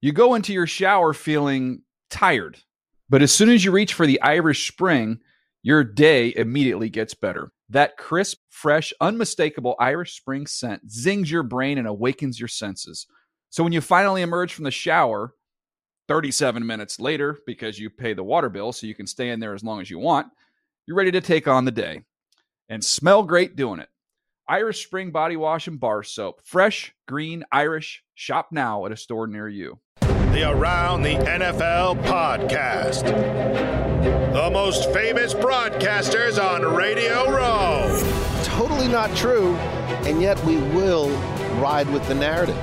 You go into your shower feeling tired, but as soon as you reach for the Irish Spring, your day immediately gets better. That crisp, fresh, unmistakable Irish Spring scent zings your brain and awakens your senses. So when you finally emerge from the shower 37 minutes later, because you pay the water bill so you can stay in there as long as you want, you're ready to take on the day and smell great doing it. Irish Spring Body Wash and Bar Soap. Fresh, green, Irish. Shop now at a store near you. The Around the NFL podcast. The most famous broadcasters on Radio Row. Totally not true, and yet we will ride with the narrative.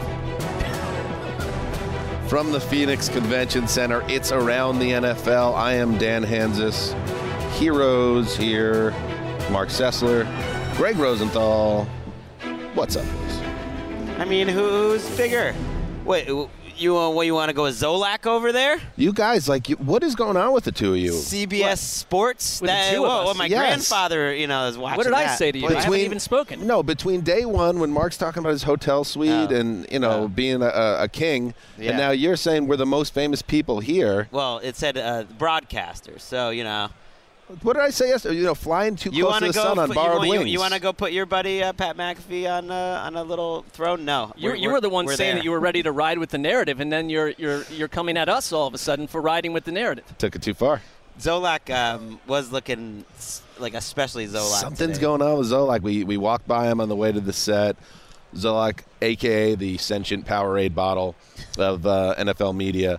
From the Phoenix Convention Center, it's Around the NFL. I am Dan Hanzus. Heroes here. Mark Sessler. Greg Rosenthal. What's up, boys? I mean, who's bigger? Wait, you want to go with Zolak over there? You guys, what is going on with the two of you? CBS Sports? With the two of us? My Yes. grandfather, is watching What did I that. say to you? I haven't even spoken. No, between day one when Mark's talking about his hotel suite and, being a king, and now you're saying we're the most famous people here. Well, it said broadcaster, so, What did I say yesterday? Flying too close to the sun on borrowed wings. You want to go put your buddy Pat McAfee on a little throne? No. You were the one saying there. that you were ready to ride with the narrative, and then you're coming at us all of a sudden for riding with the narrative. Took it too far. Zolak was looking like especially Zolak. Something's today. going on with Zolak. We walked by him on the way to the set. Zolak, a.k.a. the sentient Powerade bottle of NFL media.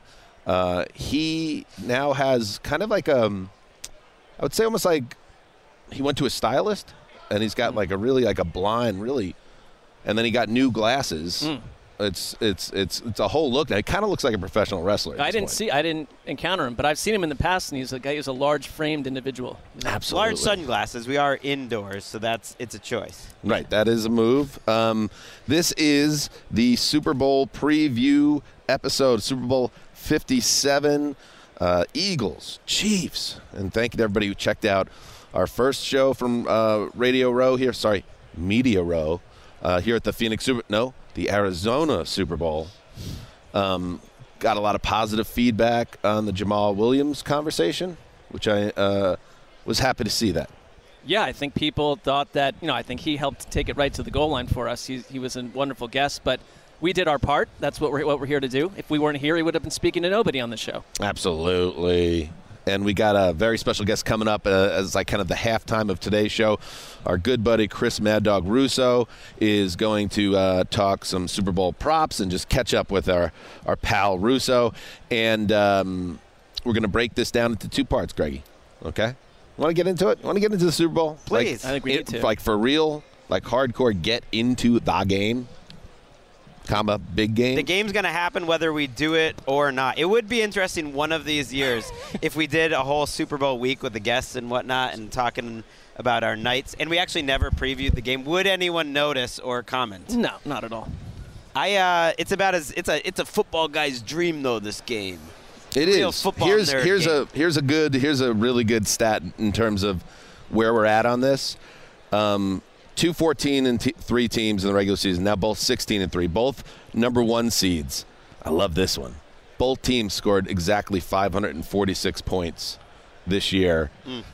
He now has kind of like I would say almost like he went to a stylist, and he's got like a blind, and then he got new glasses. It's a whole look. Now, he kind of looks like a professional wrestler. I didn't encounter him, but I've seen him in the past, and he's a large framed individual. Absolutely. Large sunglasses. We are indoors, so it's a choice. Right, that is a move. This is the Super Bowl preview episode, Super Bowl 57. Eagles, Chiefs, and thank you to everybody who checked out our first show from Radio Row here. Sorry, Media Row here at the the Arizona Super Bowl. Got a lot of positive feedback on the Jamal Williams conversation, which I was happy to see that. Yeah, I think people thought that, I think he helped take it right to the goal line for us. He was a wonderful guest, but we did our part. That's what we're here to do. If we weren't here, he would have been speaking to nobody on the show. Absolutely. And we got a very special guest coming up as like kind of the halftime of today's show. Our good buddy Chris Mad Dog Russo is going to talk some Super Bowl props and just catch up with our pal Russo. And we're going to break this down into two parts, Greggy. Okay? Want to get into it? Want to get into the Super Bowl? Please. I think we need to. Like for real, like hardcore, get into the game. Big game. The game's going to happen whether we do it or not. It would be interesting one of these years if we did a whole Super Bowl week with the guests and whatnot and talking about our nights, and we actually never previewed the game. Would anyone notice or comment? No, not at all. It's a football guy's dream though. This game. It Real is. football Here's nerd here's a really good stat in terms of where we're at on this. 2-14 and 3 teams in the regular season. Now both 16-3. Both number 1 seeds. I love this one. Both teams scored exactly 546 points this year.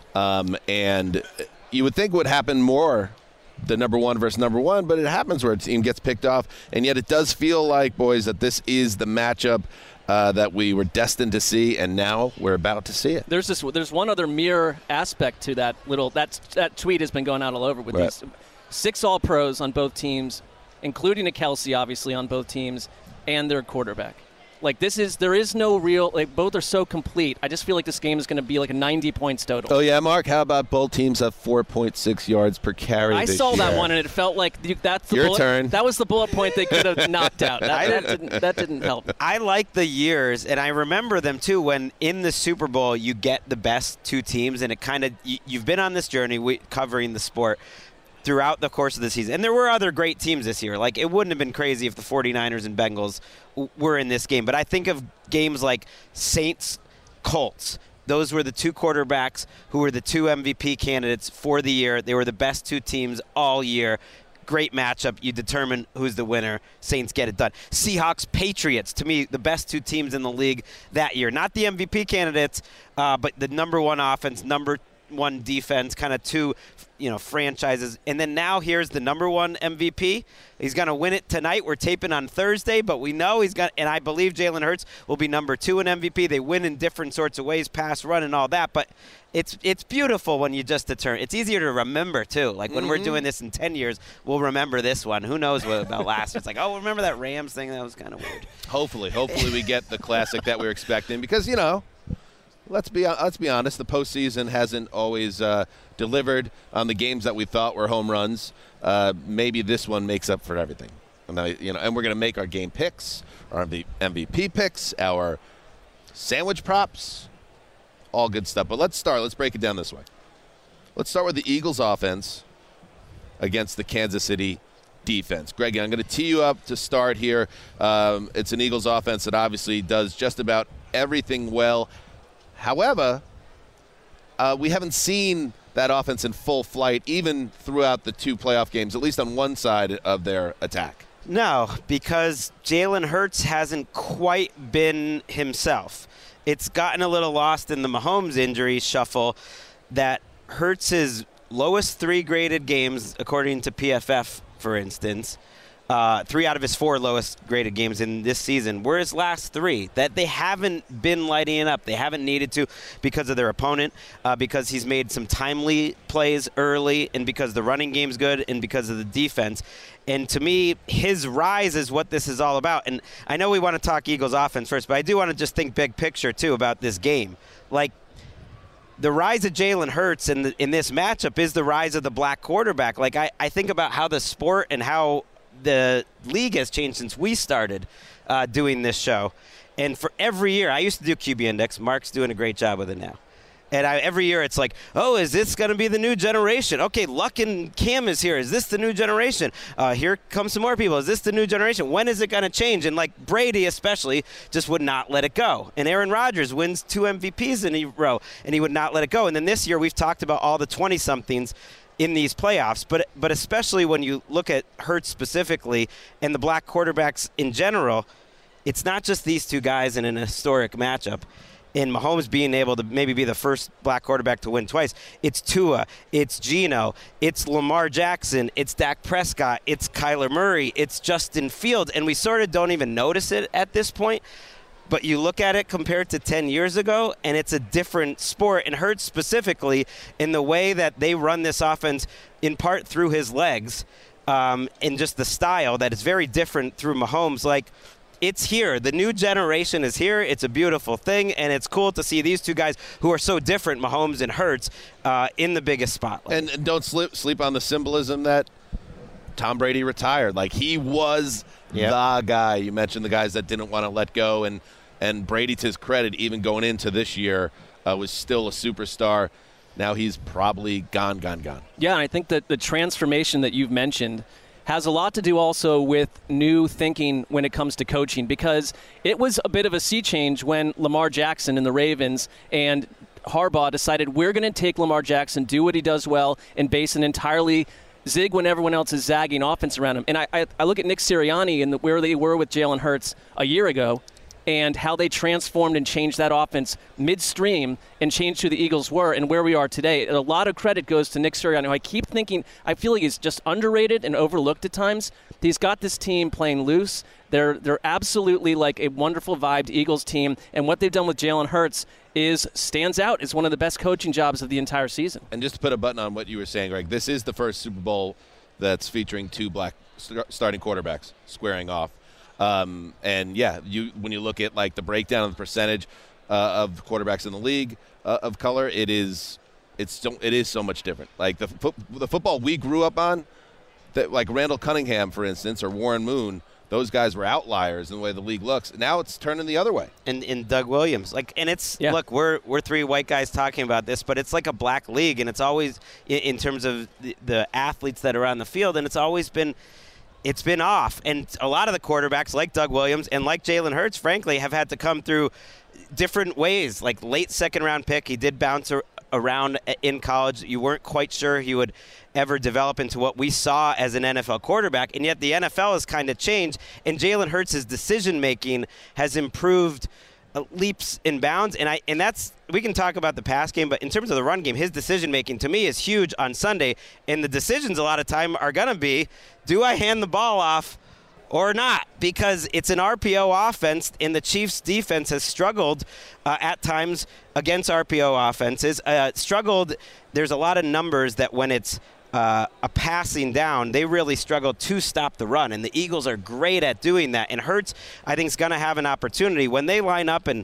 And you would think it would happen more, the number 1 versus number 1, but it happens where a team gets picked off. And yet it does feel like, boys, that this is the matchup that we were destined to see, and now we're about to see it. There's one other mirror aspect to that that tweet has been going out all over with these 6 All-Pros on both teams, including a Kelsey, obviously, on both teams, and their quarterback. There is no real, both are so complete. I just feel like this game is going to be like a 90 points total. Oh, yeah, Mark, how about both teams have 4.6 yards per carry I this saw year? that one, and it felt like that's the Your turn. That was the bullet point they could have knocked out. That didn't help. I like the years, and I remember them too, when in the Super Bowl you get the best 2 teams, and it kind of, you've been on this journey covering the sport throughout the course of the season. And there were other great teams this year. It wouldn't have been crazy if the 49ers and Bengals were in this game. But I think of games like Saints-Colts. Those were the 2 quarterbacks who were the 2 MVP candidates for the year. They were the best 2 teams all year. great matchup. You determine who's the winner. Saints get it done. Seahawks, Patriots, to me, the best two teams in the league that year. Not the MVP candidates, but the number one offense, number one defense, kind of two, franchises. And then now here's the number one MVP. He's going to win it tonight. We're taping on Thursday, but we know and I believe Jalen Hurts will be number two in MVP. They win in different sorts of ways, pass, run, and all that, but it's beautiful when you just determine. It's easier to remember, too. Like, when we're doing this in 10 years, we'll remember this one. Who knows what about last year? It's like, oh, remember that Rams thing? That was kind of weird. Hopefully we get the classic that we're expecting because, let's be honest, the postseason hasn't always delivered on the games that we thought were home runs. Maybe this one makes up for everything. And we're going to make our game picks, our MVP picks, our sandwich props, all good stuff. But let's break it down this way. Let's start with the Eagles offense against the Kansas City defense. Greg, I'm going to tee you up to start here. It's an Eagles offense that obviously does just about everything well. However, we haven't seen that offense in full flight even throughout the two playoff games, at least on one side of their attack. No, because Jalen Hurts hasn't quite been himself. It's gotten a little lost in the Mahomes injury shuffle that Hurts' lowest 3 graded games, according to PFF, for instance, 3 out of his 4 lowest graded games in this season were his last 3. That they haven't been lighting it up. They haven't needed to because of their opponent, because he's made some timely plays early, and because the running game's good, and because of the defense. And to me, his rise is what this is all about. And I know we want to talk Eagles offense first, but I do want to just think big picture, too, about this game. Like, the rise of Jalen Hurts in this matchup is the rise of the black quarterback. Like, I think about how the sport and how the league has changed since we started doing this show. And for every year, I used to do QB Index. Mark's doing a great job with it now. And every year it's like, oh, is this going to be the new generation? Okay, Luck and Cam is here. Is this the new generation? Here come some more people. Is this the new generation? When is it going to change? And like Brady especially just would not let it go. And Aaron Rodgers wins 2 MVPs in a row, and he would not let it go. And then this year we've talked about all the 20-somethings in these playoffs, but especially when you look at Hurts specifically and the black quarterbacks in general, it's not just these two guys in an historic matchup. In Mahomes being able to maybe be the first black quarterback to win twice, it's Tua, it's Geno, it's Lamar Jackson, it's Dak Prescott, it's Kyler Murray, it's Justin Fields, and we sort of don't even notice it at this point. But you look at it compared to 10 years ago, and it's a different sport. And Hurts specifically in the way that they run this offense, in part through his legs, and just the style that is very different through Mahomes. Like, it's here. The new generation is here. It's a beautiful thing, and it's cool to see these two guys who are so different, Mahomes and Hurts, in the biggest spotlight. And don't sleep on the symbolism that Tom Brady retired. Like, he was the guy. You mentioned the guys that didn't want to let go, and Brady, to his credit, even going into this year, was still a superstar. Now he's probably gone. Yeah, and I think that the transformation that you've mentioned has a lot to do also with new thinking when it comes to coaching, because it was a bit of a sea change when Lamar Jackson and the Ravens and Harbaugh decided we're going to take Lamar Jackson, do what he does well, and base an entirely zig when everyone else is zagging offense around him. And I look at Nick Sirianni and where they were with Jalen Hurts a year ago, and how they transformed and changed that offense midstream and changed who the Eagles were and where we are today. And a lot of credit goes to Nick Sirianni, who I keep thinking, I feel like he's just underrated and overlooked at times. He's got this team playing loose. They're absolutely like a wonderful vibed Eagles team, and what they've done with Jalen Hurts stands out as one of the best coaching jobs of the entire season. And just to put a button on what you were saying, Greg, this is the first Super Bowl that's featuring 2 black starting quarterbacks squaring off. And yeah, when you look at like the breakdown of the percentage of quarterbacks in the league of color, it is so much different. Like the football we grew up on, that like Randall Cunningham, for instance, or Warren Moon, those guys were outliers in the way the league looks. Now it's turning the other way. And Doug Williams, look, we're 3 white guys talking about this, but it's like a black league, and it's always in terms of the athletes that are on the field, and it's been off. And a lot of the quarterbacks, like Doug Williams and like Jalen Hurts, frankly, have had to come through different ways. Like late second-round pick, he did bounce around in college. You weren't quite sure he would ever develop into what we saw as an NFL quarterback, and yet the NFL has kind of changed, and Jalen Hurts' decision-making has improved leaps and bounds, and that's, we can talk about the pass game, but in terms of the run game, his decision-making to me is huge on Sunday, and the decisions a lot of time are going to be, do I hand the ball off or not? Because it's an RPO offense, and the Chiefs' defense has struggled at times against RPO offenses. There's a lot of numbers that when it's a passing down, they really struggle to stop the run, and the Eagles are great at doing that. And Hurts, I think, is going to have an opportunity when they line up, and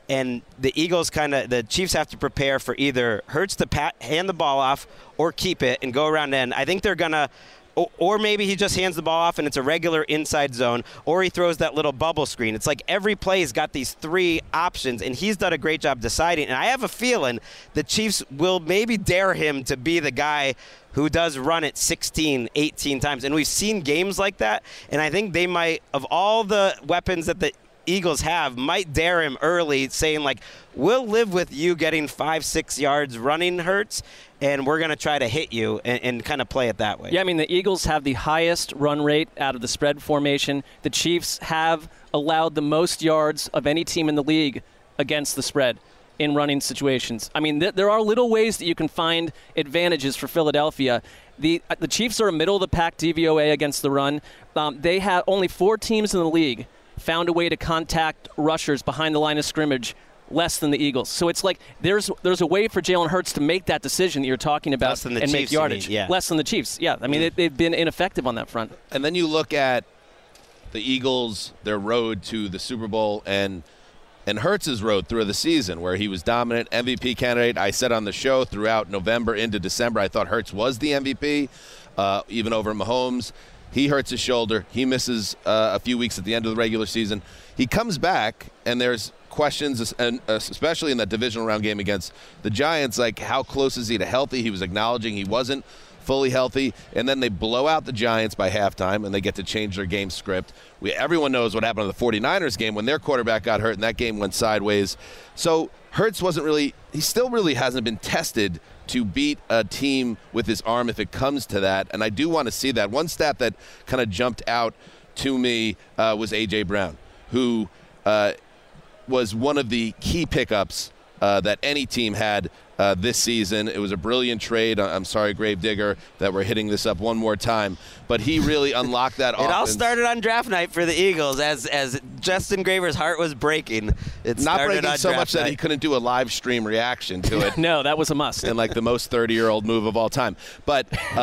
the Eagles the Chiefs have to prepare for either Hurts to hand the ball off or keep it and go around end. I think they're going to, or maybe he just hands the ball off and it's a regular inside zone, or he throws that little bubble screen. It's like every play's got these three options, and he's done a great job deciding. And I have a feeling the Chiefs will maybe dare him to be the guy who does run it 16, 18 times. And we've seen games like that, and I think they might, of all the weapons that the Eagles might dare him early, saying, like, we'll live with you getting 5-6 yards running, Hurts, and we're going to try to hit you and kind of play it that way. Yeah, I mean, the Eagles have the highest run rate out of the spread formation. The Chiefs have allowed the most yards of any team in the league against the spread in running situations. I mean, there are little ways that you can find advantages for Philadelphia. The Chiefs are a middle-of-the-pack DVOA against the run. They have only 4 teams in the league found a way to contact rushers behind the line of scrimmage less than the Eagles. So it's like there's a way for Jalen Hurts to make that decision that you're talking about and Chiefs, make yardage. Yeah. Less than the Chiefs. Yeah, I mean, they've been ineffective on that front. And then you look at the Eagles, their road to the Super Bowl, and Hurts' road through the season, where he was dominant, MVP candidate. I said on the show throughout November into December, I thought Hurts was the MVP, even over Mahomes. He hurts his shoulder. He misses a few weeks at the end of the regular season. He comes back, and there's questions, and especially in that divisional round game against the Giants, like, how close is he to healthy? He was acknowledging he wasn't fully healthy, and then they blow out the Giants by halftime, and they get to change their game script. Everyone knows what happened in the 49ers game when their quarterback got hurt, and that game went sideways. So Hurts he still really hasn't been tested to beat a team with his arm if it comes to that, and I do want to see that. One stat that kind of jumped out to me was A.J. Brown, who was one of the key pickups that any team had this season. It was a brilliant trade. I'm sorry, Gravedigger, that we're hitting this up one more time. But he really unlocked that offense. It all started on draft night for the Eagles as Justin Graver's heart was breaking. It's not breaking so much that he couldn't do a live stream reaction to it. No, that was a must. And like the most 30-year-old move of all time. But,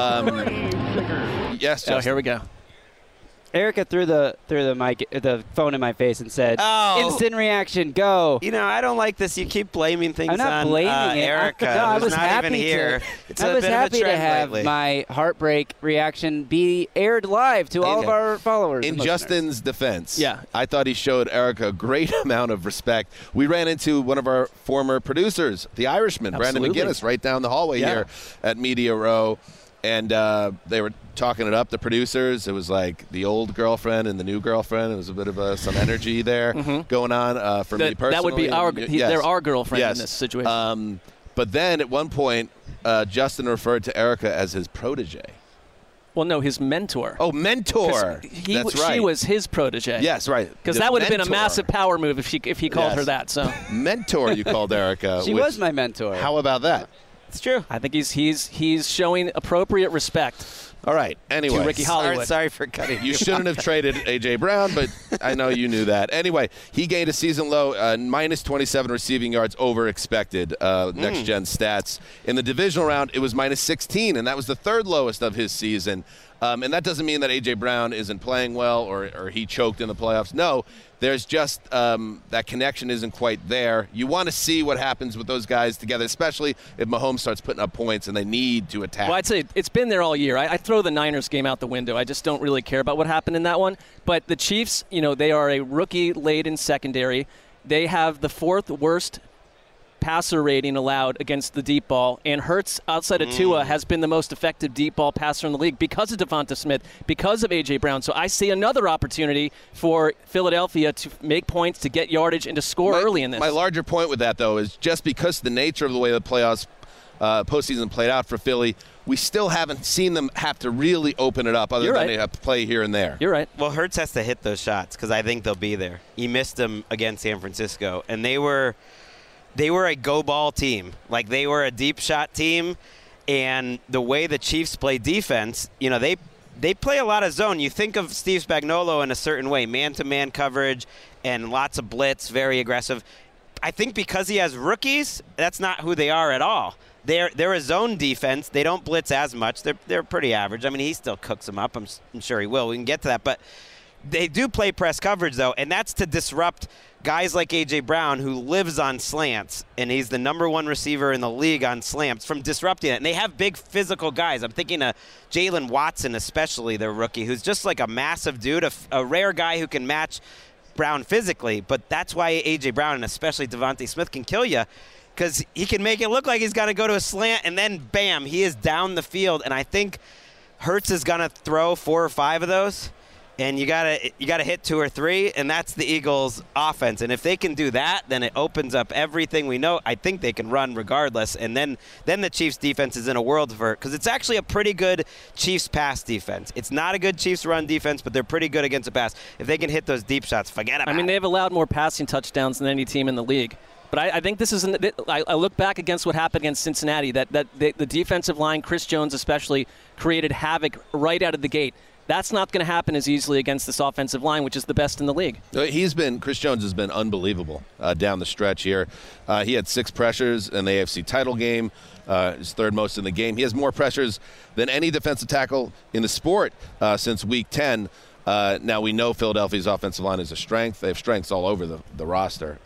yes, Justin. Oh, here we go. Erica threw the phone in my face and said, "Oh, instant reaction, go." You know, I don't like this. You keep blaming things I'm not on blaming it. Erica. I was not happy even here. I was happy to have my heartbreak reaction be aired live to all of our followers. In Justin's defense, yeah, I thought he showed Erica a great amount of respect. We ran into one of our former producers, the Irishman, Absolutely. Brandon McGinnis, right down the hallway here at Media Row. And they were talking it up, the producers. It was like the old girlfriend and the new girlfriend. It was a bit of some energy there going on for me personally. That would be they're our girlfriend in this situation. But then at one point, Justin referred to Erica as his protege. Well, no, his mentor. Oh, mentor. That's right. She was his protege. Yes, right. Because that would have been a massive power move if he called her that. So mentor, you called Erica. She was my mentor. How about that? It's true. I think he's showing appropriate respect. All right. Anyway, to Ricky Hollywood. Sorry for cutting you. Shouldn't have traded A.J. Brown, but I know you knew that. Anyway, he gained a season low, minus 27 receiving yards over expected, next-gen stats. In the divisional round, it was minus 16, and that was the third lowest of his season. And that doesn't mean that A.J. Brown isn't playing well or he choked in the playoffs. No, there's just that connection isn't quite there. You want to see what happens with those guys together, especially if Mahomes starts putting up points and they need to attack. Well, I'd say it's been there all year. I throw the Niners game out the window. I just don't really care about what happened in that one. But the Chiefs, they are a rookie-laden secondary. They have the 4th worst passer rating allowed against the deep ball, and Hurts, outside of Tua, has been the most effective deep ball passer in the league because of Devonta Smith, because of A.J. Brown. So I see another opportunity for Philadelphia to make points, to get yardage, and to score early in this. My larger point with that, though, is just because the nature of the way the playoffs postseason played out for Philly, we still haven't seen them have to really open it up other than they have to play here and there. You're right. Well, Hurts has to hit those shots because I think they'll be there. He missed them against San Francisco, and they were a go-ball team. Like, they were a deep shot team, and the way the Chiefs play defense, they play a lot of zone. You think of Steve Spagnuolo in a certain way, man-to-man coverage and lots of blitz, very aggressive. I think because he has rookies, that's not who they are at all. They're a zone defense. They don't blitz as much. They're pretty average. I mean, he still cooks them up. I'm sure he will. We can get to that. But they do play press coverage, though, and that's to disrupt guys like A.J. Brown, who lives on slants, and he's the number one receiver in the league on slants, from disrupting it. And they have big physical guys. I'm thinking of Jalen Watson, especially, their rookie, who's just like a massive dude, a rare guy who can match Brown physically. But that's why A.J. Brown and especially Devontae Smith can kill you, because he can make it look like he's going to go to a slant, and then, bam, he is down the field. And I think Hurts is going to throw 4 or 5 of those, and you gotta hit 2 or 3, and that's the Eagles' offense. And if they can do that, then it opens up everything we know. I think they can run regardless, and then the Chiefs' defense is in a world of hurt, because it's actually a pretty good Chiefs pass defense. It's not a good Chiefs run defense, but they're pretty good against the pass. If they can hit those deep shots, forget about it. I mean, they've allowed more passing touchdowns than any team in the league. But I think this is I look back against what happened against Cincinnati, that the defensive line, Chris Jones especially, created havoc right out of the gate. That's not going to happen as easily against this offensive line, which is the best in the league. Chris Jones has been unbelievable down the stretch here. He had 6 pressures in the AFC title game, his 3rd most in the game. He has more pressures than any defensive tackle in the sport since Week 10. Now, we know Philadelphia's offensive line is a strength. They have strengths all over the roster.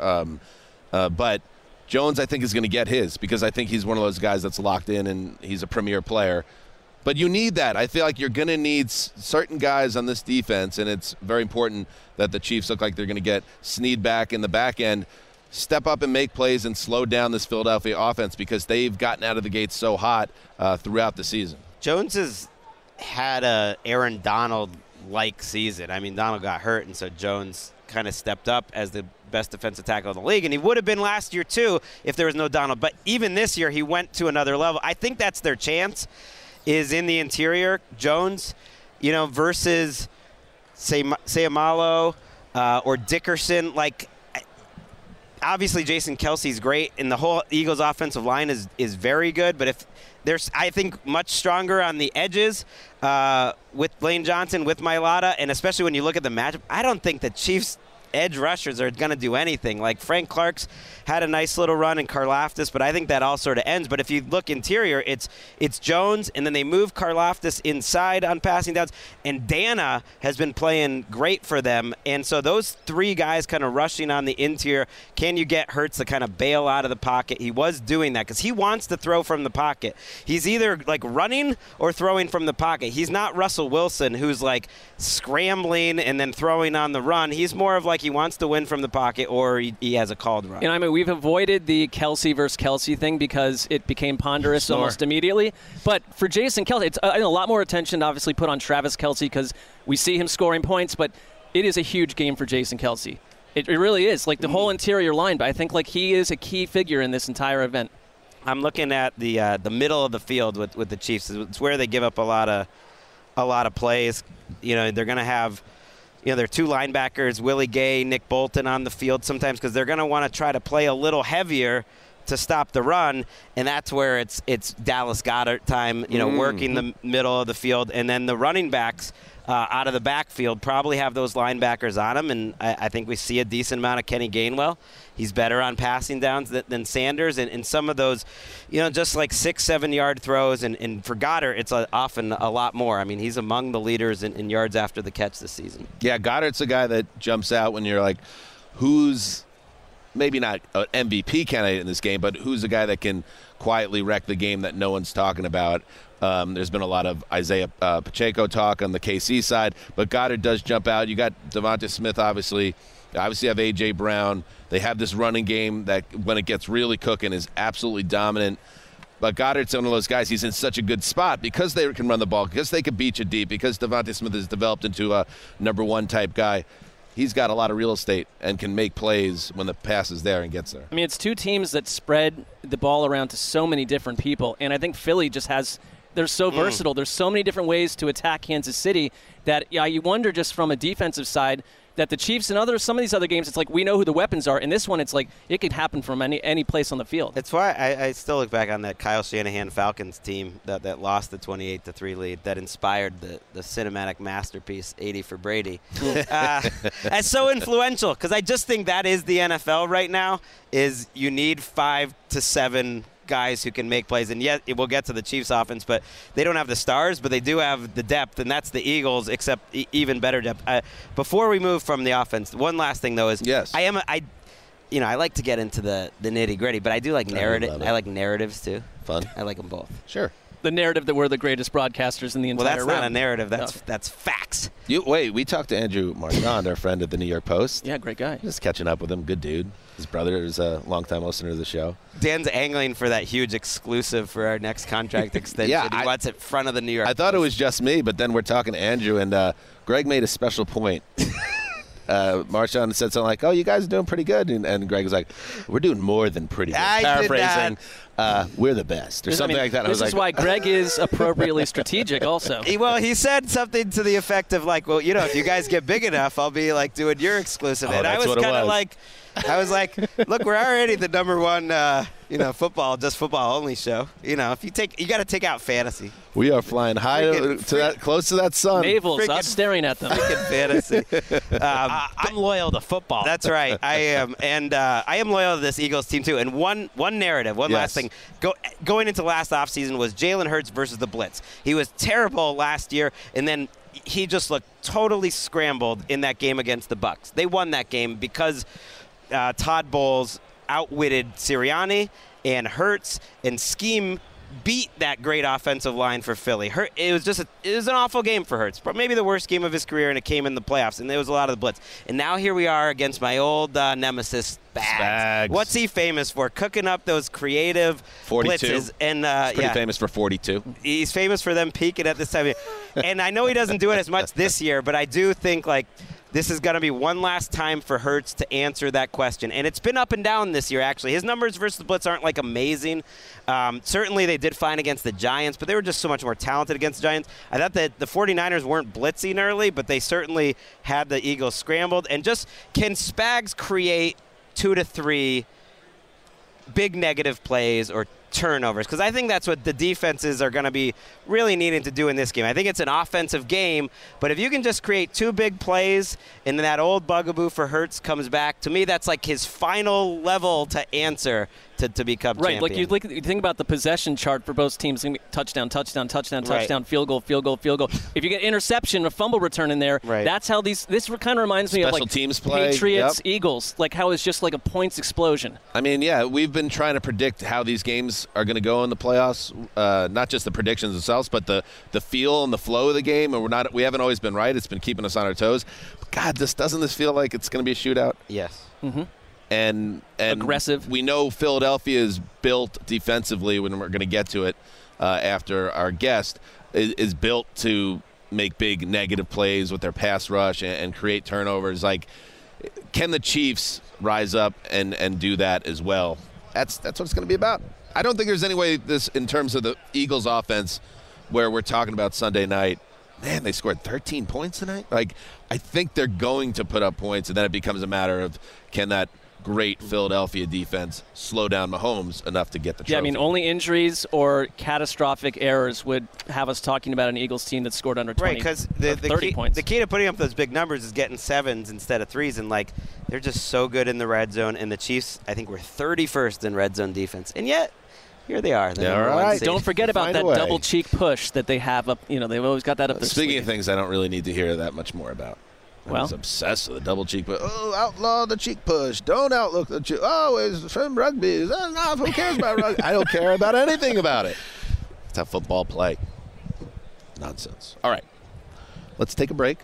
But Jones, I think, is going to get his, because I think he's one of those guys that's locked in and he's a premier player. But you need that. I feel like you're going to need certain guys on this defense, and it's very important that the Chiefs look like they're going to get Snead back in the back end, step up and make plays and slow down this Philadelphia offense, because they've gotten out of the gate so hot throughout the season. Jones has had a Aaron Donald-like season. I mean, Donald got hurt, and so Jones kind of stepped up as the best defensive tackle in the league, and he would have been last year too if there was no Donald. But even this year, he went to another level. I think that's their chance, is in the interior. Jones, versus Sayamalo or Dickerson. Like, obviously Jason Kelce's great, and the whole Eagles offensive line is very good. But if there's, I think, much stronger on the edges with Lane Johnson, with Mailata, and especially when you look at the matchup, I don't think the Chiefs edge rushers are going to do anything. Like, Frank Clark's had a nice little run in Karlaftis, but I think that all sort of ends. But if you look interior, it's Jones, and then they move Karlaftis inside on passing downs, and Dana has been playing great for them. And so those 3 guys kind of rushing on the interior, can you get Hurts to kind of bail out of the pocket? He was doing that because he wants to throw from the pocket. He's either like running or throwing from the pocket. He's not Russell Wilson, who's like scrambling and then throwing on the run. He's more of like he wants to win from the pocket, or he has a called run. I mean, we've avoided the Kelce versus Kelce thing because it became ponderous almost immediately. But for Jason Kelce, it's a lot more attention obviously put on Travis Kelce because we see him scoring points, but it is a huge game for Jason Kelce. It really is. Like, the whole interior line, but I think like he is a key figure in this entire event. I'm looking at the middle of the field with the Chiefs. It's where they give up a lot of plays. They're going to have their 2 linebackers, Willie Gay, Nick Bolton, on the field sometimes because they're going to want to try to play a little heavier to stop the run, and that's where it's Dallas Goedert time, working the middle of the field. And then the running backs out of the backfield probably have those linebackers on them, and I think we see a decent amount of Kenny Gainwell. He's better on passing downs than Sanders, and some of those, just like 6-7 yard throws, and for Goddard, it's often a lot more. I mean, he's among the leaders in yards after the catch this season. Yeah, Goddard's a guy that jumps out when you're like, who's maybe not an MVP candidate in this game, but who's a guy that can quietly wreck the game that no one's talking about. There's been a lot of Isaiah Pacheco talk on the KC side, but Goddard does jump out. You got Devontae Smith, obviously. You obviously have A.J. Brown. They have this running game that, when it gets really cooking, is absolutely dominant. But Goddard's one of those guys. He's in such a good spot because they can run the ball, because they can beat you deep, because Devontae Smith has developed into a number 1 type guy. he's got a lot of real estate and can make plays when the pass is there and gets there. I mean, it's two teams that spread the ball around to so many different people, and I think Philly just has – they're so versatile. There's so many different ways to attack Kansas City that you wonder just from a defensive side that the Chiefs and some of these other games, it's like we know who the weapons are. And this one, it's like it could happen from any place on the field. It's why I still look back on that Kyle Shanahan Falcons team that lost the 28-3 lead that inspired the cinematic masterpiece 80 for Brady. As so influential because I just think that is the NFL right now. Is you need 5 to 7 guys who can make plays, and yet we'll get to the Chiefs offense, but they don't have the stars, but they do have the depth, and that's the Eagles, except even better depth. Before we move from the offense, one last thing though is yes. I like to get into the nitty gritty, but I do like narrative. I like narratives too. Fun. I like them both. Sure. The narrative that we're the greatest broadcasters in the entire Well, that's not a narrative. That's facts. We talked to Andrew Marchand, our friend at the New York Post. Yeah, great guy. Just catching up with him. Good dude. His brother is a longtime listener to the show. Dan's angling for that huge exclusive for our next contract extension. Yeah, he wants it front of the New York I thought Post. it was just me, but then we're talking to Andrew, and Greg made a special point. Marchand said something like, "Oh, you guys are doing pretty good," and Greg was like, "We're doing more than pretty good." Paraphrasing, we're the best, or something like that. This is why Greg is appropriately strategic also. He said something to the effect of like, well, if you guys get big enough, I'll be like doing your exclusive. And I was kind of like, look, we're already the number one, football only show. If you got to take out fantasy. We are flying high close to that sun. Navels, us staring at them. Freaking fantasy. I'm loyal to football. That's right. I am, and I am loyal to this Eagles team too. And one narrative, last thing, going into last offseason was Jalen Hurts versus the blitz. He was terrible last year, and then he just looked totally scrambled in that game against the Bucs. They won that game because Todd Bowles outwitted Sirianni, and Hurts and scheme beat that great offensive line for Philly. It was an awful game for Hurts, but maybe the worst game of his career, and it came in the playoffs, and there was a lot of the blitz. And now here we are against my old nemesis, Spags. What's he famous for? Cooking up those creative 42. blitzes. And He's pretty famous for 42. He's famous for them peaking at this time of year. And I know he doesn't do it as much this year, but I do think this is going to be one last time for Hurts to answer that question. And it's been up and down this year, actually. His numbers versus the blitz aren't amazing. Certainly they did fine against the Giants, but they were just so much more talented against the Giants. I thought that the 49ers weren't blitzing early, but they certainly had the Eagles scrambled. And just can Spags create 2 to 3 big negative plays or turnovers? Because I think that's what the defenses are going to be really needing to do in this game. I think it's an offensive game, but if you can just create 2 big plays and that old bugaboo for Hurts comes back, to me that's like his final level to answer to become champion. Right, you think about the possession chart for both teams. Touchdown, touchdown, touchdown, touchdown, field goal, field goal, field goal. If you get interception, a fumble return in there, that's how this kind of reminds me Special of teams play. Patriots, Eagles, how it's just like a points explosion. I mean, yeah, we've been trying to predict how these games are going to go in the playoffs, not just the predictions themselves, but the feel and the flow of the game, and we haven't always been right. It's been keeping us on our toes. But God, doesn't this feel like it's going to be a shootout? Yes. Mm-hmm. And aggressive. We know Philadelphia is built defensively, when we're going to get to it after our guest, is built to make big negative plays with their pass rush and create turnovers. Can the Chiefs rise up and do that as well? That's what it's going to be about. I don't think there's any way this, in terms of the Eagles offense, where we're talking about Sunday night, man, they scored 13 points tonight. I think they're going to put up points, and then it becomes a matter of can that great Philadelphia defense slow down Mahomes enough to get the trophy. Yeah, I mean, only injuries or catastrophic errors would have us talking about an Eagles team that scored under 20, right, because 30 points. The key to putting up those big numbers is getting 7s instead of 3s, and they're just so good in the red zone. And the Chiefs, I think, were 31st in red zone defense, and yet here they are. Don't forget about that double cheek push that they have up. They've always got that up their Speaking sleeve. of things I don't really need to hear that much more about. I was obsessed with the double cheek push. Oh, outlaw the cheek push. Don't outlook the cheek. Oh, it's from rugby. Who cares about rugby? I don't care about anything about it. It's how football play. Nonsense. All right. Let's take a break.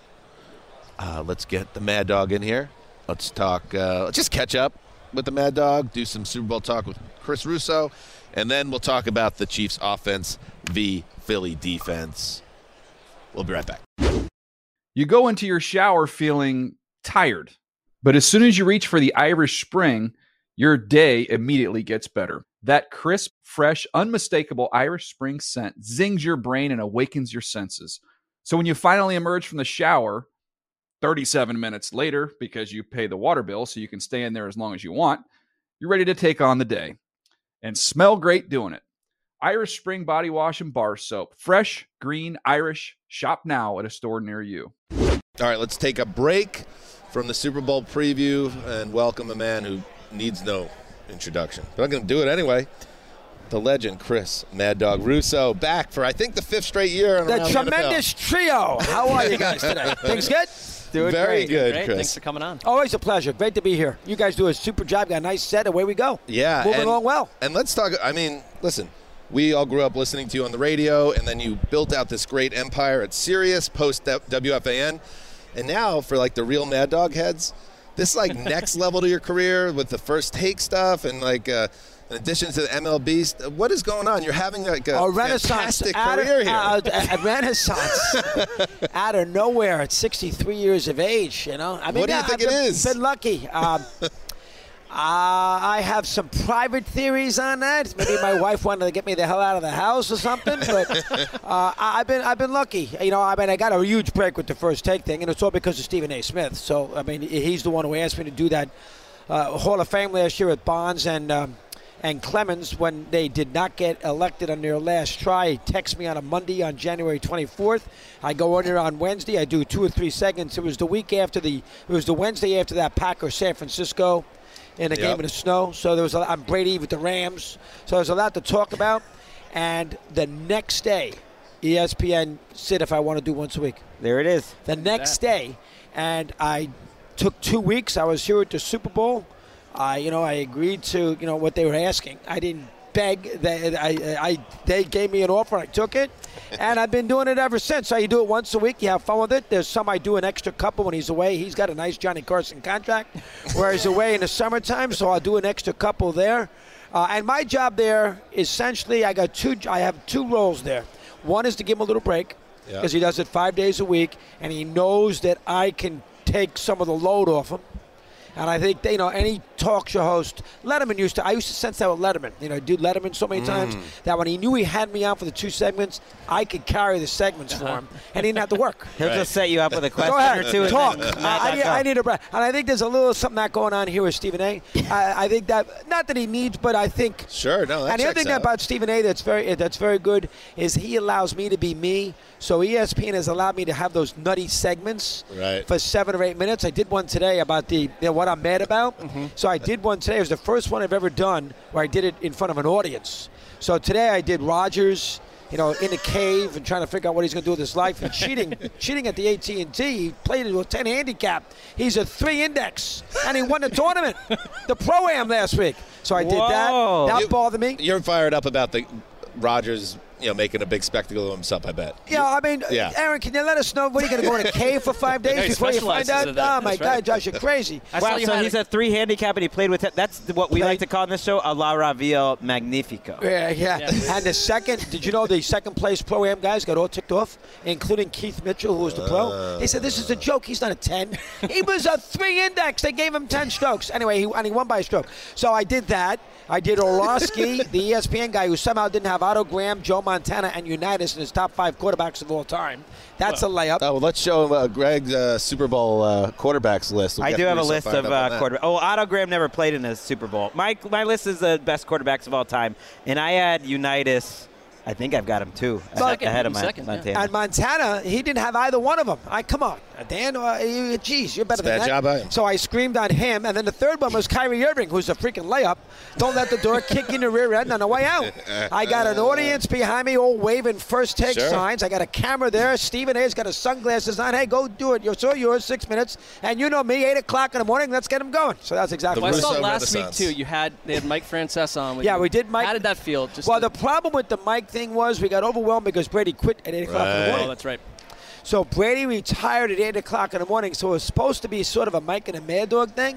Let's get the Mad Dog in here. Let's talk. Let's just catch up with the Mad Dog, do some Super Bowl talk with Chris Russo, and then we'll talk about the Chiefs offense v. Philly defense. We'll be right back. You go into your shower feeling tired. But as soon as you reach for the Irish Spring, your day immediately gets better. That crisp, fresh, unmistakable Irish Spring scent zings your brain and awakens your senses. So when you finally emerge from the shower 37 minutes later, because you pay the water bill so you can stay in there as long as you want, you're ready to take on the day and smell great doing it. Irish Spring Body Wash and Bar Soap. Fresh, green, Irish. Shop now at a store near you. All right, let's take a break from the Super Bowl preview and welcome a man who needs no introduction. But I'm going to do it anyway. The legend, Chris Mad Dog Russo, back for, I think, the 5th straight year. The tremendous trio. How are you guys today? Things good? Doing Very good, Great. Chris. Thanks for coming on. Always a pleasure. Great to be here. You guys do a super job. Got a nice set. Away we go. Yeah. Moving along well. And let's talk, listen, we all grew up listening to you on the radio, and then you built out this great empire at Sirius, post-WFAN. And now, for, like, the real Mad Dog heads, this, like, next level to your career with the First Take stuff and, like, in addition to the MLB, what is going on? You're having, like, a fantastic career here. A renaissance out of nowhere at 63 years of age, you know. What do you think it is? I've been lucky. I have some private theories on that. Maybe my wife wanted to get me the hell out of the house or something. But I've been lucky. You know, I got a huge break with the First Take thing, and it's all because of Stephen A. Smith. So, I mean, he's the one who asked me to do that Hall of Fame last year at Bonds and Clemens when they did not get elected on their last try. He texted me on a Monday on January 24th. I go in there on Wednesday. I do 2 or 3 segments. It was the Wednesday after that Packers San Francisco in a game in the snow. So there was I'm Brady with the Rams. So there's a lot to talk about. And the next day, ESPN said if I want to do once a week. There it is. The next day, and I took 2 weeks. I was here at the Super Bowl. I agreed to what they were asking. I didn't beg. They gave me an offer. I took it, and I've been doing it ever since. So you do it once a week. You have fun with it. There's some I do an extra couple when he's away. He's got a nice Johnny Carson contract, where he's away in the summertime. So I'll do an extra couple there. And my job there, essentially, I have 2 roles there. One is to give him a little break because he does it 5 days a week, and he knows that I can take some of the load off him. And I think, any talk show host, I used to sense that with Letterman. I do Letterman so many times that when he knew he had me on for the 2 segments, I could carry the segments for him, and he didn't have to work. He'll just set you up with a question Go ahead, or two. Talk. I need a break. And I think there's a little something that going on here with Stephen A. I think that, not that he needs, but I think. Sure, no, that and the other thing about Stephen A. that's very good is he allows me to be me. So ESPN has allowed me to have those nutty segments for 7 or 8 minutes. I did one today about what I'm mad about. Mm-hmm. So I did one today. It was the first one I've ever done where I did it in front of an audience. So today I did Rodgers, in a cave and trying to figure out what he's going to do with his life and cheating at the AT&T. He played it with 10 handicap. He's a 3 index, and he won the tournament, the Pro-Am last week. So I did that. That bothered me. You're fired up about the Rodgers making a big spectacle of himself, I bet. Aaron, can you let us know? What, are you going to go in a cave for 5 days before you find out? Oh, my God, Josh, you're crazy. Wow, so he's a 3 handicap, and he played with it. That's what we like to call on this show a La Raville Magnifico. Yeah. And did you know the second place Pro-Am guys got all ticked off, including Keith Mitchell, who was the pro? They said, this is a joke. He's not a 10. He was a 3 index. They gave him 10 strokes. Anyway, he won by a stroke. So I did that. I did Orlovsky, the ESPN guy who somehow didn't have Otto Graham, Joe Montana, and Unitas in his top 5 quarterbacks of all time. That's a layup. Oh, well, let's show Greg's Super Bowl quarterbacks list. I do have a list of quarterbacks. Oh, Otto Graham never played in a Super Bowl. My list is the best quarterbacks of all time, and I had Unitas. I think I've got him too, ahead of Montana. Yeah. And Montana, he didn't have either one of them. Come on, Dan, you're better than that. Job by him. So I screamed on him, and then the third one was Kyrie Irving, who's a freaking layup. Don't let the door kick in the rear end on the way out. I got an audience behind me all waving First Take signs. I got a camera there. Stephen A's got his sunglasses on. Hey, go do it. It's all yours, 6 minutes. And you know me, 8 o'clock in the morning, let's get him going. So that's exactly what I saw last week, too. They had Mike Francesa on with you. We did Mike. How did that feel? The problem with the Mike thing was we got overwhelmed because Brady quit at 8 o'clock in the morning. Oh, that's right. So Brady retired at 8 o'clock in the morning, so it was supposed to be sort of a Mike and a Mad Dog thing.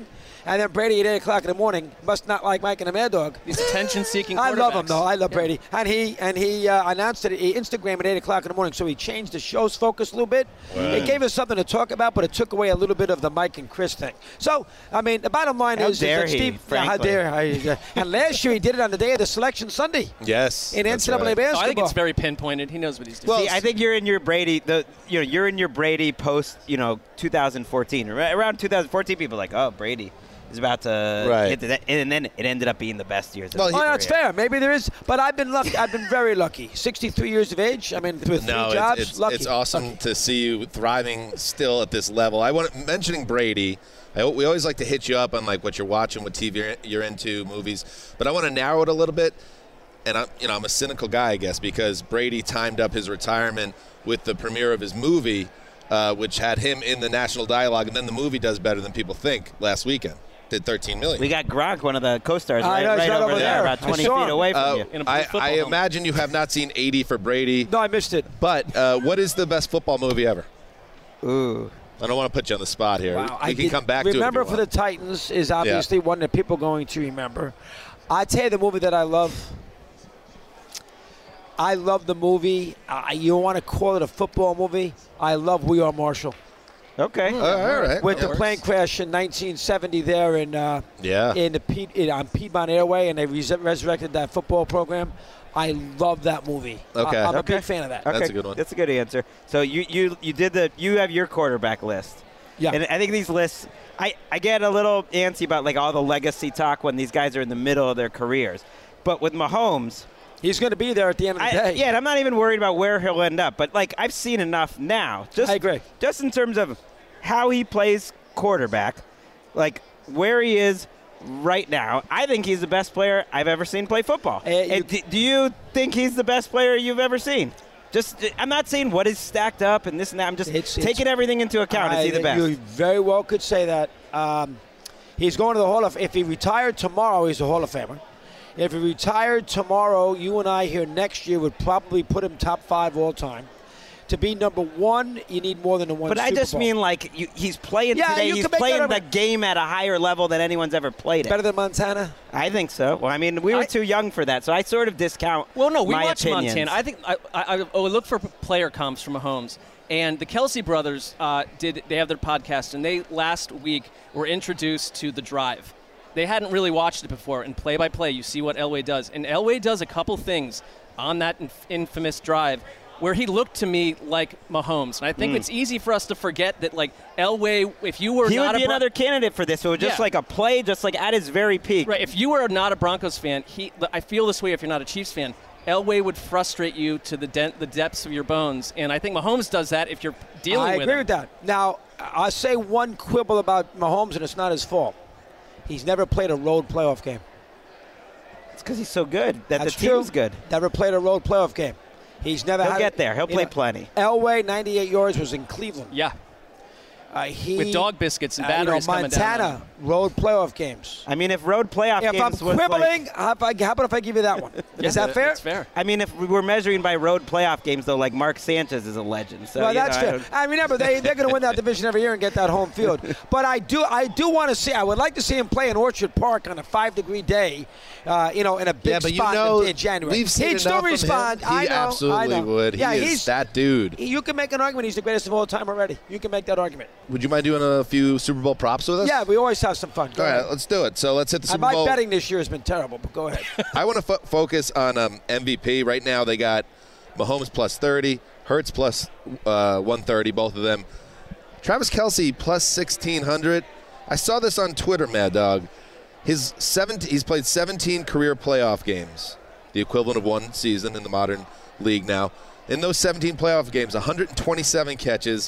And then Brady at 8 o'clock in the morning must not like Mike and the Mad Dog. These attention-seeking quarterbacks. I love him, though. I love Brady. And he announced it at Instagram at 8 o'clock in the morning, so he changed the show's focus a little bit. It gave us something to talk about, but it took away a little bit of the Mike and Chris thing. So, I mean, the bottom line is that Steve. How dare he? And last year he did it on the day of the Selection Sunday. Yes. In NCAA basketball. I think it's very pinpointed. He knows what he's doing. See, I think you're in your Brady. You're in your Brady post. 2014. Around 2014, people are like, oh, Brady is about to hit that, and then it ended up being the best years. Well, that's fair. Maybe there is, but I've been lucky. I've been very lucky. 63 years of age. I mean, with 3 jobs, lucky. It's awesome to see you thriving still at this level. Mentioning Brady. We always like to hit you up on like what you're watching, what TV you're into, movies. But I want to narrow it a little bit. And I'm a cynical guy, I guess, because Brady timed up his retirement with the premiere of his movie, which had him in the national dialogue, and then the movie does better than people think last weekend. Did $13 million. We got Gronk, one of the co-stars, right over there, about 20 feet away from you. I imagine you have not seen 80 for Brady. No, I missed it. But what is the best football movie ever? Ooh. I don't want to put you on the spot here. Wow. We can come back to it. Remember for the Titans is obviously one that people are going to remember. I tell you the movie that I love. I love the movie. You want to call it a football movie? I love We Are Marshall. Okay. All right. With the plane crash in 1970 there in on Piedmont Airway, and they resurrected that football program. I love that movie. Okay. I'm a big fan of that. Okay. That's a good one. That's a good answer. So you have your quarterback list. Yeah. And I think these lists, I get a little antsy about like all the legacy talk when these guys are in the middle of their careers. But with Mahomes, he's going to be there at the end of the day. Yeah, and I'm not even worried about where he'll end up. But like I've seen enough now. I agree. Just in terms of how he plays quarterback, like where he is right now, I think he's the best player I've ever seen play football. Do you think he's the best player you've ever seen? I'm not saying what is stacked up and this and that. I'm just taking everything into account. Is he the best? You very well could say that. He's going to the Hall of Fame. If he retired tomorrow, he's a Hall of Famer. If he retired tomorrow, you and I here next year would probably put him top 5 all time. To be number 1, you need more than the one But Super I just Bowl. mean like he's playing today. He's playing the game at a higher level than anyone's ever played it. Better than Montana? I think so. Well, I mean, we were too young for that, so I sort of discount Well, no, we my watched opinions. Montana. I think I look for player comps from Mahomes. And the Kelsey brothers they have their podcast, and they last week were introduced to The Drive. They hadn't really watched it before, and play-by-play, you see what Elway does. And Elway does a couple things on that infamous drive where he looked to me like Mahomes. And I think it's easy for us to forget that, like, Elway, if you were he not would be another candidate for this. So just like a play, just like at his very peak. Right. If you were not a Broncos fan, I feel this way if you're not a Chiefs fan. Elway would frustrate you to the depths of your bones. And I think Mahomes does that if you're dealing with him. I agree with that. Now, I'll say one quibble about Mahomes, and it's not his fault. He's never played a road playoff game. It's because he's so good that That's the team's good. Never played a road playoff game. He's never He'll get there. He'll play plenty. Elway, 98 yards, was in Cleveland. Yeah. With dog biscuits and batteries coming down. Montana, road playoff games. I mean, if road playoff games if I'm quibbling, how about if I give you that one? Is that fair? That's fair. I mean, if we were measuring by road playoff games, though, like Mark Sanchez is a legend. So, well, that's fair. I remember they're going to win that division every year and get that home field. But I do want to see. I would like to see him play in Orchard Park on a 5-degree day. In a big spot in January. We've seen He'd still enough respond. Of him. He absolutely would. Yeah, he's that dude. You can make an argument he's the greatest of all time already. You can make that argument. Would you mind doing a few Super Bowl props with us? Yeah, we always have some fun. All right, let's do it. So let's hit the Super Bowl. My betting this year has been terrible, but go ahead. I want to focus on MVP. Right now they got Mahomes plus 30, Hurts plus 130, both of them. Travis Kelce plus 1,600. I saw this on Twitter, Mad Dog. He's played 17 career playoff games, the equivalent of one season in the modern league now. In those 17 playoff games, 127 catches,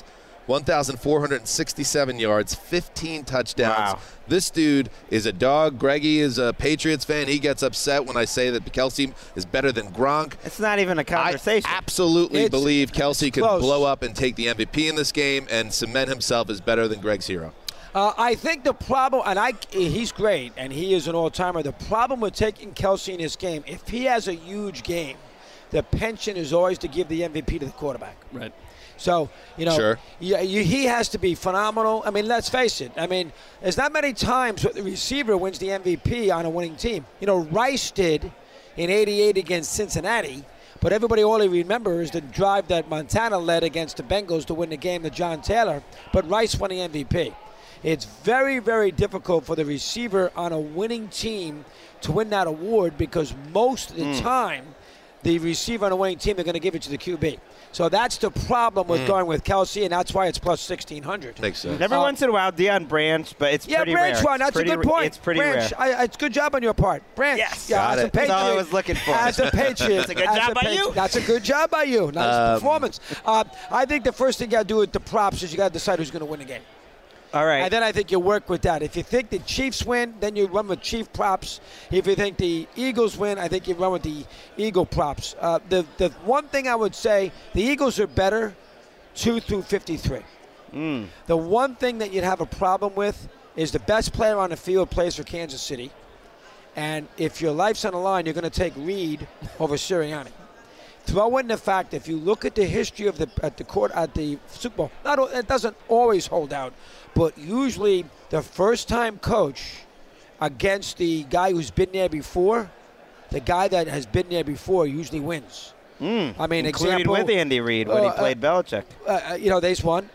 1,467 yards, 15 touchdowns. Wow. This dude is a dog. Greggy is a Patriots fan. He gets upset when I say that Kelce is better than Gronk. It's not even a conversation. I absolutely believe Kelce could blow up and take the MVP in this game and cement himself as better than Greg's hero. I think the problem, he's great, and he is an all-timer. The problem with taking Kelce in this game, if he has a huge game, the penchant is always to give the MVP to the quarterback. Right. So, Sure. he has to be phenomenal. I mean, let's face it. I mean, there's not many times where the receiver wins the MVP on a winning team. Rice did in '88 against Cincinnati, but everybody only remembers the drive that Montana led against the Bengals to win the game to John Taylor, but Rice won the MVP. It's very, very difficult for the receiver on a winning team to win that award because most of the time, the receiver on a winning team, they're going to give it to the QB. So that's the problem with going with Kelce, and that's why it's plus 1,600. Makes sense. Every once in a while, Deion Branch, but it's pretty rare. Yeah, Branch won. That's a good point. It's pretty Branch, rare. it's a good job on your part. Branch. Yes. Yeah, Got as it. a Patriot. That's all I was looking for. As a Patriot. That's a good job by you. That's a good job by you. Nice performance. I think the first thing you got to do with the props is you got to decide who's going to win the game. All right. And then I think you work with that. If you think the Chiefs win, then you run with Chief props. If you think the Eagles win, I think you run with the Eagle props. The one thing I would say, the Eagles are better 2 through 53. The one thing that you'd have a problem with is the best player on the field plays for Kansas City. And if your life's on the line, you're going to take Reed over Sirianni. Throw in the fact, if you look at the history of at the Super Bowl, it doesn't always hold out, but usually the first-time coach against the guy who's been there before, the guy that has been there before usually wins. I mean, including with Andy Reid when he played Belichick. They won.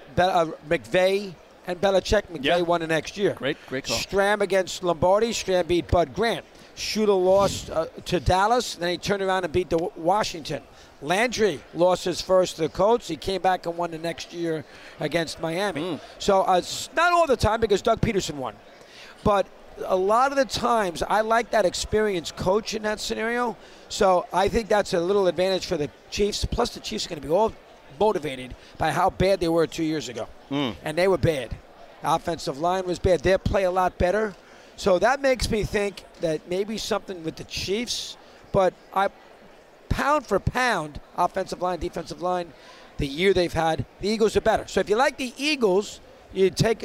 McVay and Belichick. McVay won the next year. Great call. Stram against Lombardi. Stram beat Bud Grant. Shooter lost to Dallas. Then he turned around and beat the Washington. Landry lost his first to the Colts. He came back and won the next year against Miami. So not all the time because Doug Peterson won. But a lot of the times I like that experienced coach in that scenario. So I think that's a little advantage for the Chiefs. Plus the Chiefs are going to be all motivated by how bad they were 2 years ago. And they were bad. Offensive line was bad. They'll play a lot better. So that makes me think that maybe something with the Chiefs. But pound for pound, offensive line, defensive line, the year they've had, the Eagles are better. So if you like the Eagles, I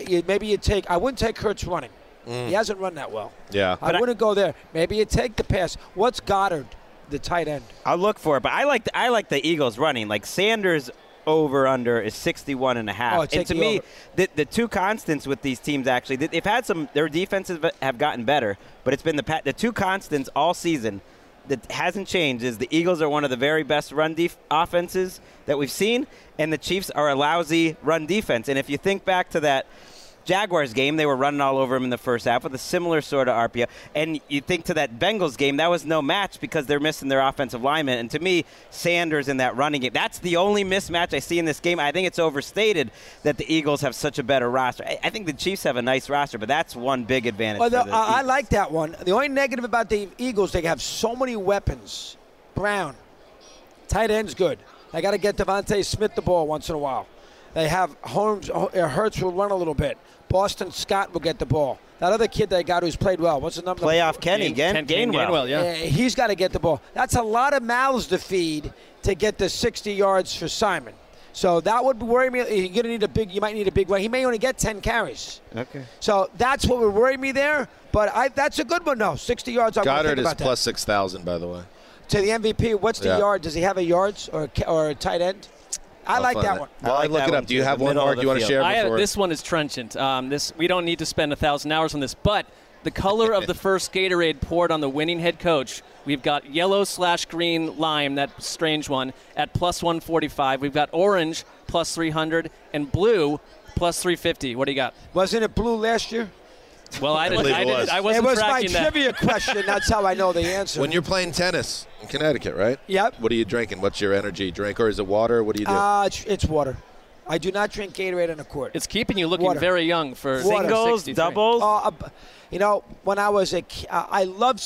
wouldn't take Hurts running. He hasn't run that well. Yeah. I wouldn't go there. Maybe you take the pass. What's Goddard, the tight end? I'll look for it, but I like the Eagles running. Like Sanders over-under is 61.5. And to me, the two constants with these teams, actually, they've had their defenses have gotten better, but it's been the two constants all season that hasn't changed is the Eagles are one of the very best run offenses that we've seen, and the Chiefs are a lousy run defense. And if you think back to that Jaguars game, they were running all over them in the first half with a similar sort of RPO. And you think to that Bengals game, that was no match because they're missing their offensive lineman. And to me, Sanders in that running game, that's the only mismatch I see in this game. I think it's overstated that the Eagles have such a better roster. I think the Chiefs have a nice roster, but that's one big advantage for the Eagles. I like that one. The only negative about the Eagles, they have so many weapons. Brown, tight end's good. They got to get Devontae Smith the ball once in a while. They have Hurts will run a little bit. Boston Scott will get the ball. That other kid they got who's played well. What's the number? Playoff Kenny Gainwell. Yeah. He's got to get the ball. That's a lot of mouths to feed to get the 60 yards for Simon. So that would worry me. You might need a big run. He may only get 10 carries. Okay. So that's what would worry me there. But that's a good one, though. 60 yards. Goddard is plus 6,000, by the way. To the MVP, what's the yard? Does he have a yards or a tight end? I like that one. Well, I look it up. Do you have one, Mark, you want to share? This one is trenchant. We don't need to spend 1,000 hours on this, but the color of the first Gatorade poured on the winning head coach, we've got yellow/green lime, that strange one, at plus 145. We've got orange plus 300 and blue plus 350. What do you got? Wasn't it blue last year? Well, I wasn't tracking that. It was my trivia question. That's how I know the answer. When you're playing tennis in Connecticut, right? Yep. What are you drinking? What's your energy drink? Or is it water? What do you do? It's water. I do not drink Gatorade on the court. It's keeping you looking very young for singles, 63. doubles. When I was I love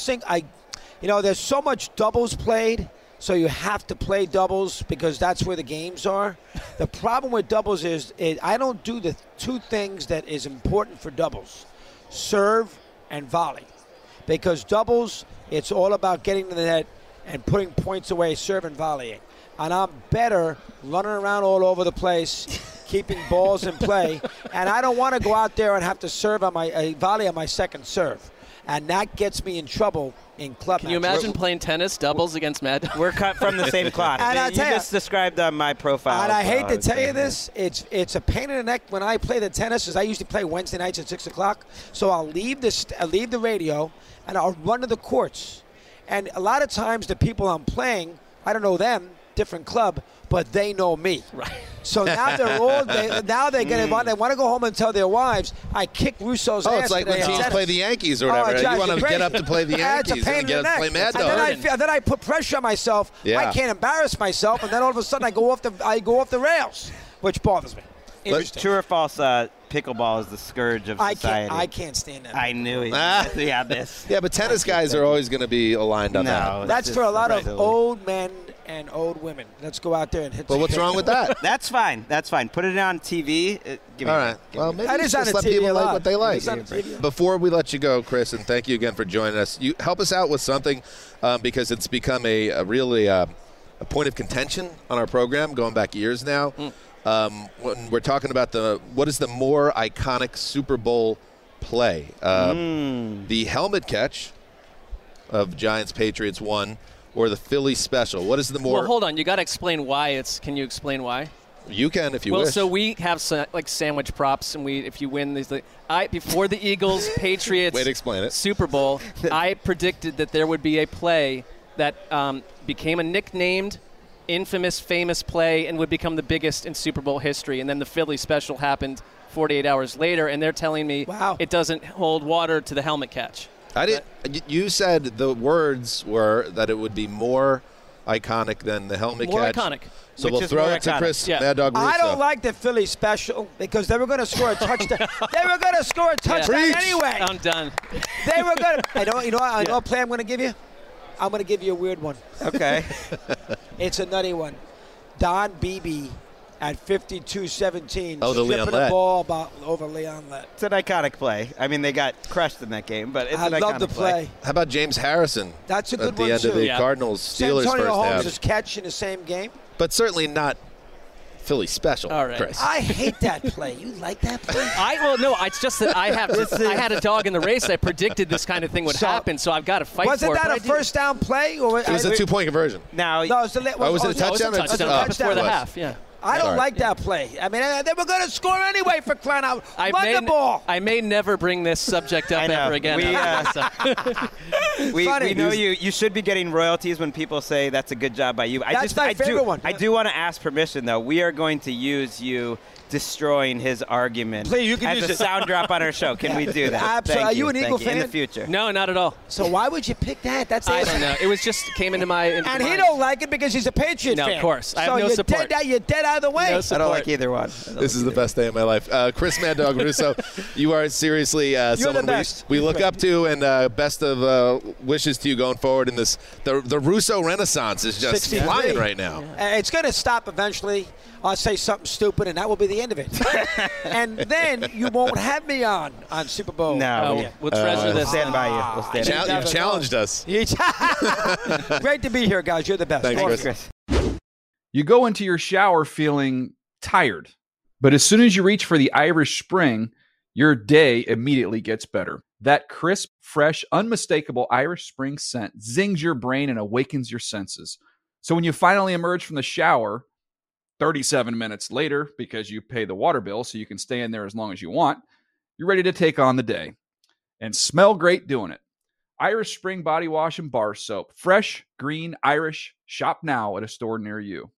there's so much doubles played, so you have to play doubles because that's where the games are. The problem with doubles is I don't do the two things that is important for doubles. Serve and volley. Because doubles, it's all about getting to the net and putting points away, serve and volleying. And I'm better running around all over the place, keeping balls in play. And I don't want to go out there and have to serve on my volley on my second serve. And that gets me in trouble in club Can you matches. imagine playing tennis doubles against Mad Dog? We're cut from the same cloth. And I you tell you- just described on my profile. And I hate to tell you thing. this, it's a pain in the neck when I play the tennis, because I usually play Wednesday nights at 6 o'clock. So I'll leave the radio, and I'll run to the courts. And a lot of times the people I'm playing, I don't know them, different club, but they know me. Right. So now they get involved. They want to go home and tell their wives, I kicked Russo's ass. Oh, it's like when today at teams tennis. play the Yankees or Oh, whatever. it's You actually want to crazy. get up to play the Yeah, it's a Yankees pain and in get the up to play neck. Mad And Dog. then I put pressure on myself. Yeah. I can't embarrass myself, and then all of a sudden I go off the rails, which bothers me. Interesting. True or false? Pickleball is the scourge of society. I can't stand that. I knew it. Yeah, this. Yeah, but tennis guys are always going to be aligned on that. No, That's it's for a just lot of silly. old men and old women. Let's go out there and hit. But what's wrong with that? That's fine. That's fine. Put it on TV. Give me All that. right. Give Well, me maybe That you is just on let the TV people a like lot. what they like. It's on the TV. Before we let you go, Chris, and thank you again for joining us, you help us out with something because it's become a really a point of contention on our program going back years now. When we're talking about what is the more iconic Super Bowl play? The helmet catch of Giants-Patriots 1 or the Philly special? What is the more? Well, hold on. You got to explain why it's. Can you explain why? You can if you Well, wish. so we have like sandwich props, and if you win these, before the Eagles Patriots Way to explain it. Super Bowl, I predicted that there would be a play that became a nicknamed, infamous, famous play and would become the biggest in Super Bowl history. And then the Philly special happened 48 hours later, and they're telling me it doesn't hold water to the helmet catch. I didn't. You said the words were that it would be more iconic than the helmet More catch. iconic. So Which we'll is throw more it to iconic. Chris Yeah. Mad Dog Russo. I don't like the Philly special because they were going to score a touchdown. They were going to score a touchdown Preach. anyway. I'm done. They were going to. You know what play I'm going to give you? I'm going to give you a weird one. Okay. It's a nutty one. Don Beebe at 52-17. Oh, the Leon stripping Lett. the ball over Leon Lett. It's an iconic play. I mean, they got crushed in that game, but it's I an iconic love the play. How about James Harrison? That's a good at the one, end of too. the Yeah. Cardinals-Steelers Antonio first Holmes' half. catch in the same game. But certainly not Philly special, All right. Chris. I hate that play. You like that play? It's just that I had a dog in the race. I predicted this kind of thing would happen, so I've got to fight for it. Wasn't that but a I do. first down play? Or It was a two-point conversion. Now, No, it was a, Oh, was it a No, it was a touchdown? touchdown Oh, before the it was. half. Yeah. I don't Sorry. like that play. I mean, they were going to score anyway for crying out. Run the ball. I may never bring this subject up I know. ever again. We Funny. know you should be getting royalties when people say that's a good job by you. That's my favorite one. I do want to ask permission, though. We are going to use you destroying his argument Please, you can as use a it. sound drop on our show. Can we do that? Absolutely. Thank Are you an Thank Eagle you. In fan? the future? No, not at all. So why would you pick that? That's I it. don't know. It was just came into my. And he don't like it because he's a Patriot No, fan. of course. I have so no you're support. You're dead out of the way. No I support. don't like either one. This is the best day of my life. Chris Mad Dog Russo, you are seriously someone best. we look up to, and best of wishes to you going forward in this. The Russo Renaissance is just 63. flying right now. It's going to stop eventually. I'll say something stupid, and that will be the end of it. And then you won't have me on Super Bowl. No. We'll treasure We'll this. stand by you. We'll stand by you. You've challenged us. Great to be here, guys. You're the best. Thanks, Awesome. Chris. You go into your shower feeling tired, but as soon as you reach for the Irish Spring, your day immediately gets better. That crisp, fresh, unmistakable Irish Spring scent zings your brain and awakens your senses. So when you finally emerge from the shower 37 minutes later, because you pay the water bill so you can stay in there as long as you want, you're ready to take on the day and smell great doing it. Irish Spring Body Wash and Bar Soap. Fresh, green, Irish. Shop now at a store near you.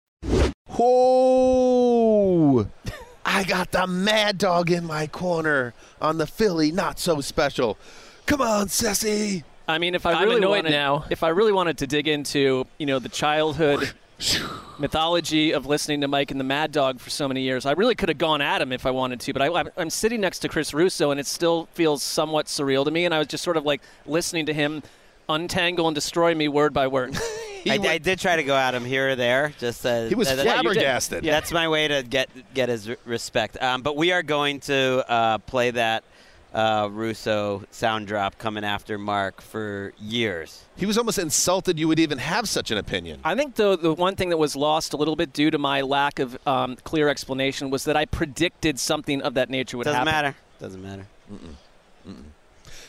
Whoa! I got the Mad Dog in my corner on the Philly Not So Special. Come on, Sassy. I mean, if I'm I really annoyed wanted, now. if I really wanted to dig into, the childhood mythology of listening to Mike and the Mad Dog for so many years, I really could have gone at him if I wanted to. But I'm sitting next to Chris Russo, and it still feels somewhat surreal to me. And I was just sort of like listening to him untangle and destroy me word by word. I did try to go at him here or there. Just He was flabbergasted. That's my way to get his respect. But we are going to play that Russo sound drop coming after Mark for years. He was almost insulted you would even have such an opinion. I think the one thing that was lost a little bit due to my lack of clear explanation was that I predicted something of that nature would happen. Doesn't matter.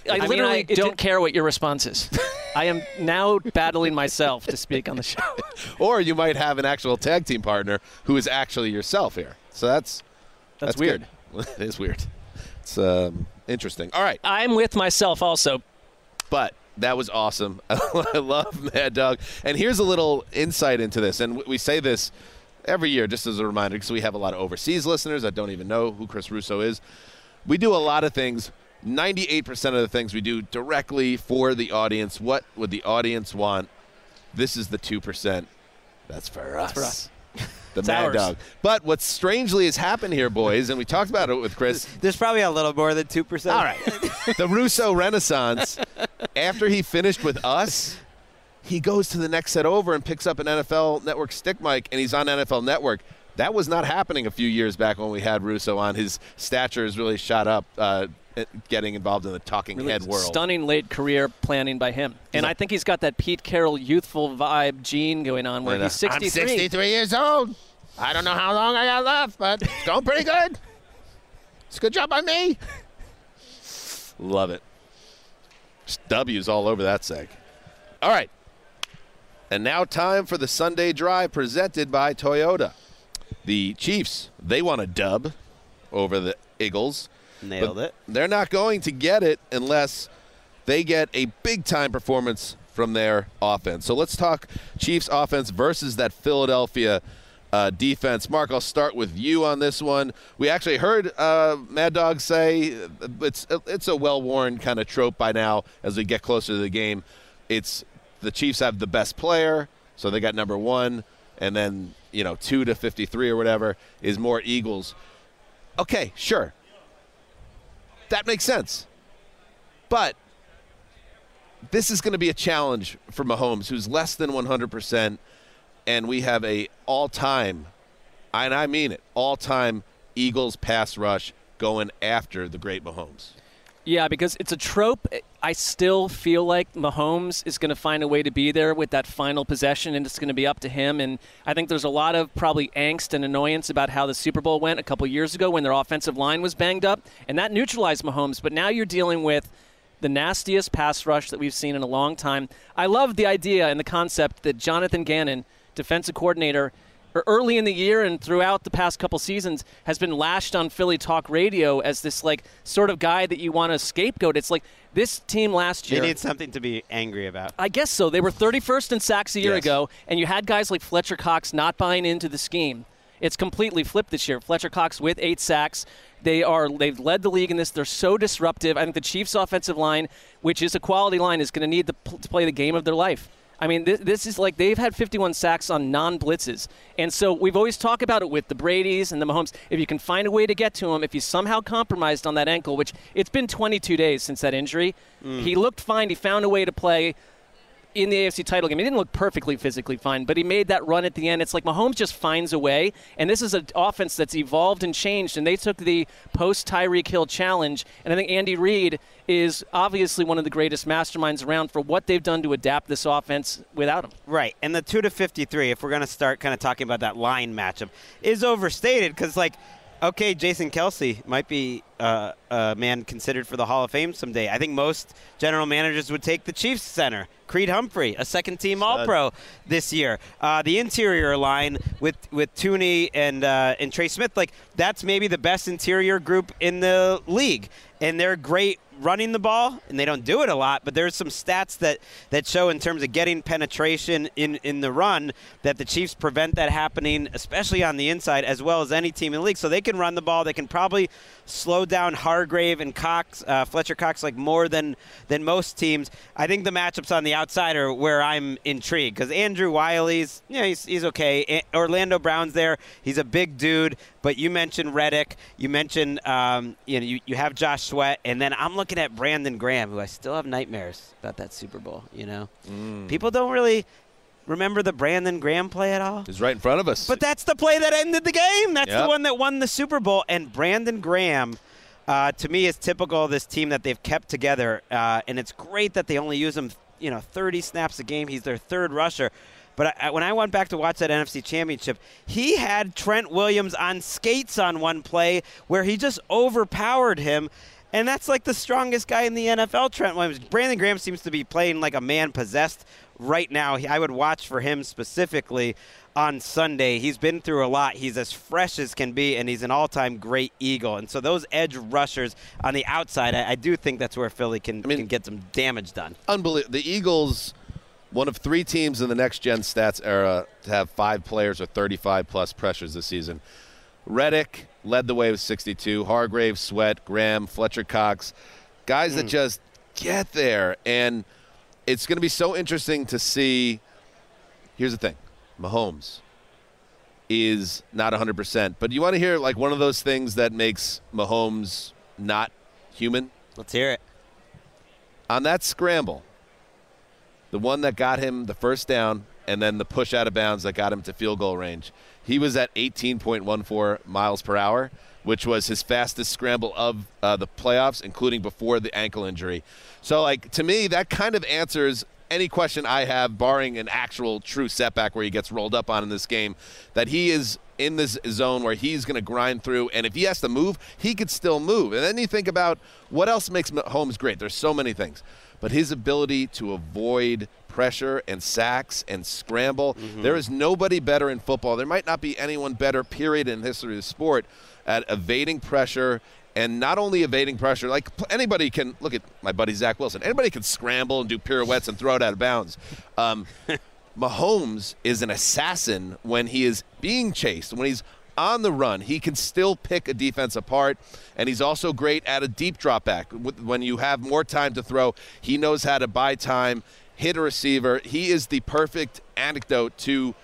I literally don't care what your response is. I am now battling myself to speak on the show. Or you might have an actual tag team partner who is actually yourself here. So that's weird. It is weird. It's interesting. All right. I'm with myself also. But that was awesome. I love Mad Dog. And here's a little insight into this. And we say this every year just as a reminder because we have a lot of overseas listeners that don't even know who Chris Russo is. We do a lot of things. 98% of the things we do directly for the audience. What would the audience want? This is the 2%. That's for us. That's for us. The Mad Dog. But what strangely has happened here, boys, and we talked about it with Chris. There's probably a little more than 2%. All right. The Russo Renaissance, after he finished with us, he goes to the next set over and picks up an NFL Network stick mic, and he's on NFL Network. That was not happening a few years back when we had Russo on. His stature has really shot up getting involved in the talking head world. Stunning late career planning by him. And I think he's got that Pete Carroll youthful vibe gene going on where he's 63. I'm 63 years old. I don't know how long I got left, but it's going pretty good. It's a good job by me. Love it. Just W's all over that seg. All right. And now time for the Sunday Drive presented by Toyota. The Chiefs, they want a dub over the Eagles. Nailed it. They're not going to get it unless they get a big-time performance from their offense. So let's talk Chiefs offense versus that Philadelphia defense. Mark, I'll start with you on this one. We actually heard Mad Dog say it's a well-worn kind of trope by now as we get closer to the game. It's the Chiefs have the best player, so they got number 1, and then 2 to 53 or whatever is more Eagles. Okay, sure. That makes sense. But this is going to be a challenge for Mahomes, who's less than 100%, and we have a all-time, and I mean it, all-time Eagles pass rush going after the great Mahomes. Yeah, because it's a trope. I still feel like Mahomes is going to find a way to be there with that final possession, and it's going to be up to him. And I think there's a lot of probably angst and annoyance about how the Super Bowl went a couple years ago when their offensive line was banged up, and that neutralized Mahomes. But now you're dealing with the nastiest pass rush that we've seen in a long time. I love the idea and the concept that Jonathan Gannon, defensive coordinator, early in the year and throughout the past couple seasons, has been lashed on Philly Talk Radio as this sort of guy that you want to scapegoat. It's like this team last year. They need something to be angry about. I guess so. They were 31st in sacks a year ago, and you had guys like Fletcher Cox not buying into the scheme. It's completely flipped this year. Fletcher Cox with 8 sacks. They've led the league in this. They're so disruptive. I think the Chiefs' offensive line, which is a quality line, is going to need to play the game of their life. I mean, this is like they've had 51 sacks on non-blitzes. And so we've always talked about it with the Bradys and the Mahomes. If you can find a way to get to him, if he's somehow compromised on that ankle, which it's been 22 days since that injury, he looked fine. He found a way to play in the AFC title game. He didn't look perfectly physically fine, but he made that run at the end. It's like Mahomes just finds a way, and this is an offense that's evolved and changed, and they took the post-Tyreek Hill challenge, and I think Andy Reid is obviously one of the greatest masterminds around for what they've done to adapt this offense without him. Right, and the 2 to 53, if we're going to start kind of talking about that line matchup, is overstated because, okay, Jason Kelce might be a man considered for the Hall of Fame someday. I think most general managers would take the Chiefs center, Creed Humphrey, a second-team All-Pro this year. The interior line with Tooney and Trey Smith, that's maybe the best interior group in the league. And they're great running the ball, and they don't do it a lot, but there's some stats that show in terms of getting penetration in the run that the Chiefs prevent that happening, especially on the inside, as well as any team in the league. So they can run the ball. They can probably slow down Hargrave and Cox, Fletcher Cox, more than most teams. I think the matchups on the outside are where I'm intrigued because Andrew Wiley's, he's okay. Orlando Brown's there. He's a big dude. But you mentioned Reddick. You mentioned you have Josh Sweat, and then I'm looking at Brandon Graham, who I still have nightmares about that Super Bowl. People don't really remember the Brandon Graham play at all. He's right in front of us. But that's the play that ended the game. That's the one that won the Super Bowl. And Brandon Graham, to me, is typical of this team that they've kept together. And it's great that they only use him, 30 snaps a game. He's their third rusher. But when I went back to watch that NFC Championship, he had Trent Williams on skates on one play where he just overpowered him. And that's like the strongest guy in the NFL, Trent Williams. Brandon Graham seems to be playing like a man possessed right now. I would watch for him specifically on Sunday. He's been through a lot. He's as fresh as can be, and he's an all-time great Eagle. And so those edge rushers on the outside, I do think that's where Philly can get some damage done. Unbelievable. The Eagles, one of 3 teams in the next-gen stats era to have 5 players with 35-plus pressures this season. Reddick led the way with 62. Hargrave, Sweat, Graham, Fletcher Cox. Guys that just get there. And it's going to be so interesting to see. Here's the thing. Mahomes is not 100%. But you want to hear like one of those things that makes Mahomes not human? Let's hear it. On that scramble, the one that got him the first down and then the push out of bounds that got him to field goal range, he was at 18.14 miles per hour, which was his fastest scramble of the playoffs, including before the ankle injury. So, like, to me, that kind of answers any question I have, barring an actual true setback where he gets rolled up on in this game, that he is in this zone where he's going to grind through, and if he has to move, he could still move. And then you think about what else makes Mahomes great. There's so many things. But his ability to avoid pressure and sacks and scramble, there is nobody better in football. There might not be anyone better, period, in the history of the sport at evading pressure. And not only evading pressure, like anybody can, look at my buddy Zach Wilson, anybody can scramble and do pirouettes and throw it out of bounds. Mahomes is an assassin when he is being chased, when he's on the run. He can still pick a defense apart, and he's also great at a deep drop back. When you have more time to throw, he knows how to buy time, hit a receiver. He is the perfect anecdote to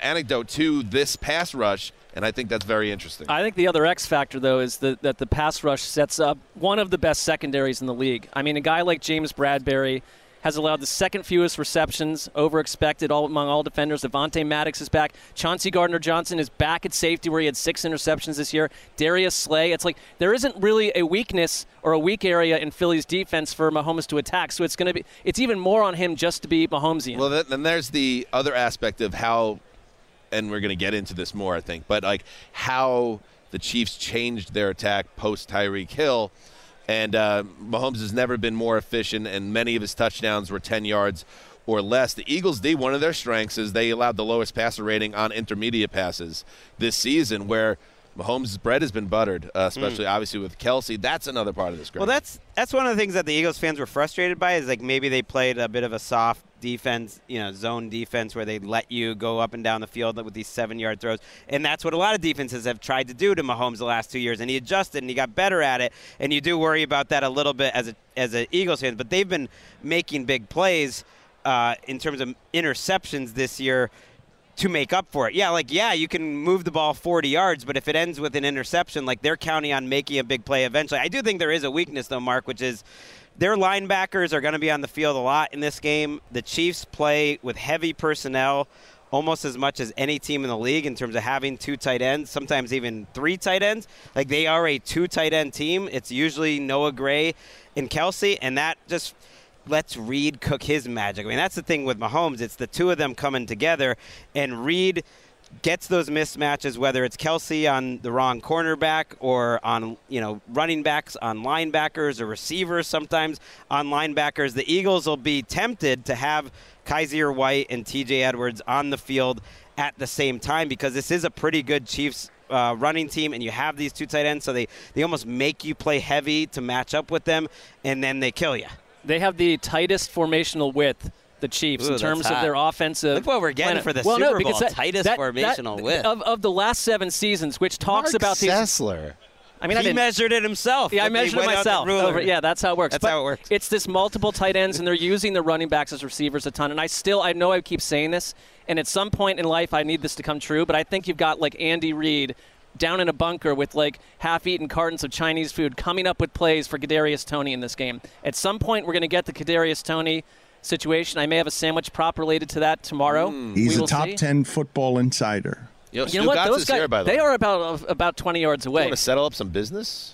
this pass rush. And I think that's very interesting. I think the other X factor, though, is that the pass rush sets up one of the best secondaries in the league. I mean, a guy like James Bradbury has allowed the second fewest receptions over expected among all defenders. Avonte Maddox is back. Chauncey Gardner-Johnson is back at safety where he had 6 interceptions this year. Darius Slay. It's like there isn't really a weakness or a weak area in Philly's defense for Mahomes to attack. So it's even more on him just to be Mahomesian. Well, then there's the other aspect of how, and we're going to get into this more, I think, but like how the Chiefs changed their attack post Tyreek Hill. And Mahomes has never been more efficient, and many of his touchdowns were 10 yards or less. The Eagles D, one of their strengths is they allowed the lowest passer rating on intermediate passes this season, where Mahomes' bread has been buttered, especially obviously with Kelce. That's another part of this. Well, that's one of the things that the Eagles fans were frustrated by, is like maybe they played a bit of a soft defense, zone defense where they let you go up and down the field with these 7-yard throws. And that's what a lot of defenses have tried to do to Mahomes the last 2 years. And he adjusted and he got better at it. And you do worry about that a little bit as a Eagles fan. But they've been making big plays in terms of interceptions this year to make up for it. Yeah, you can move the ball 40 yards, but if it ends with an interception, like they're counting on making a big play eventually. I do think there is a weakness, though, Mark, which is their linebackers are going to be on the field a lot in this game. The Chiefs play with heavy personnel almost as much as any team in the league in terms of having 2 tight ends, sometimes even 3 tight ends. Like they are a 2 tight end team. It's usually Noah Gray and Kelce, and that just lets Reed cook his magic. I mean, that's the thing with Mahomes. It's the 2 of them coming together, and Reed gets those mismatches, whether it's Kelce on the wrong cornerback or on running backs on linebackers or receivers sometimes on linebackers. The Eagles will be tempted to have Kaiser White and TJ Edwards on the field at the same time, because this is a pretty good Chiefs running team, and you have these 2 tight ends, so they almost make you play heavy to match up with them, and then they kill you. They have the tightest formational width, the Chiefs, in terms of their offensive. Look what we're getting for the Super Bowl. Tightest formational width. Of the last 7 seasons, which talks about these. Sessler. I mean, he measured it himself. Yeah, I measured it myself. Yeah, that's how it works. That's how it works. It's this multiple tight ends, and they're using the running backs as receivers a ton. And I know I keep saying this, and at some point in life I need this to come true, but I think you've got like Andy Reid down in a bunker with like half-eaten cartons of Chinese food coming up with plays for Kadarius Toney in this game. At some point we're going to get the Kadarius Toney situation. I may have a sandwich prop related to that tomorrow. He's a top 10 football insider. You know what? Those guys, they are about 20 yards away. You want to settle up some business?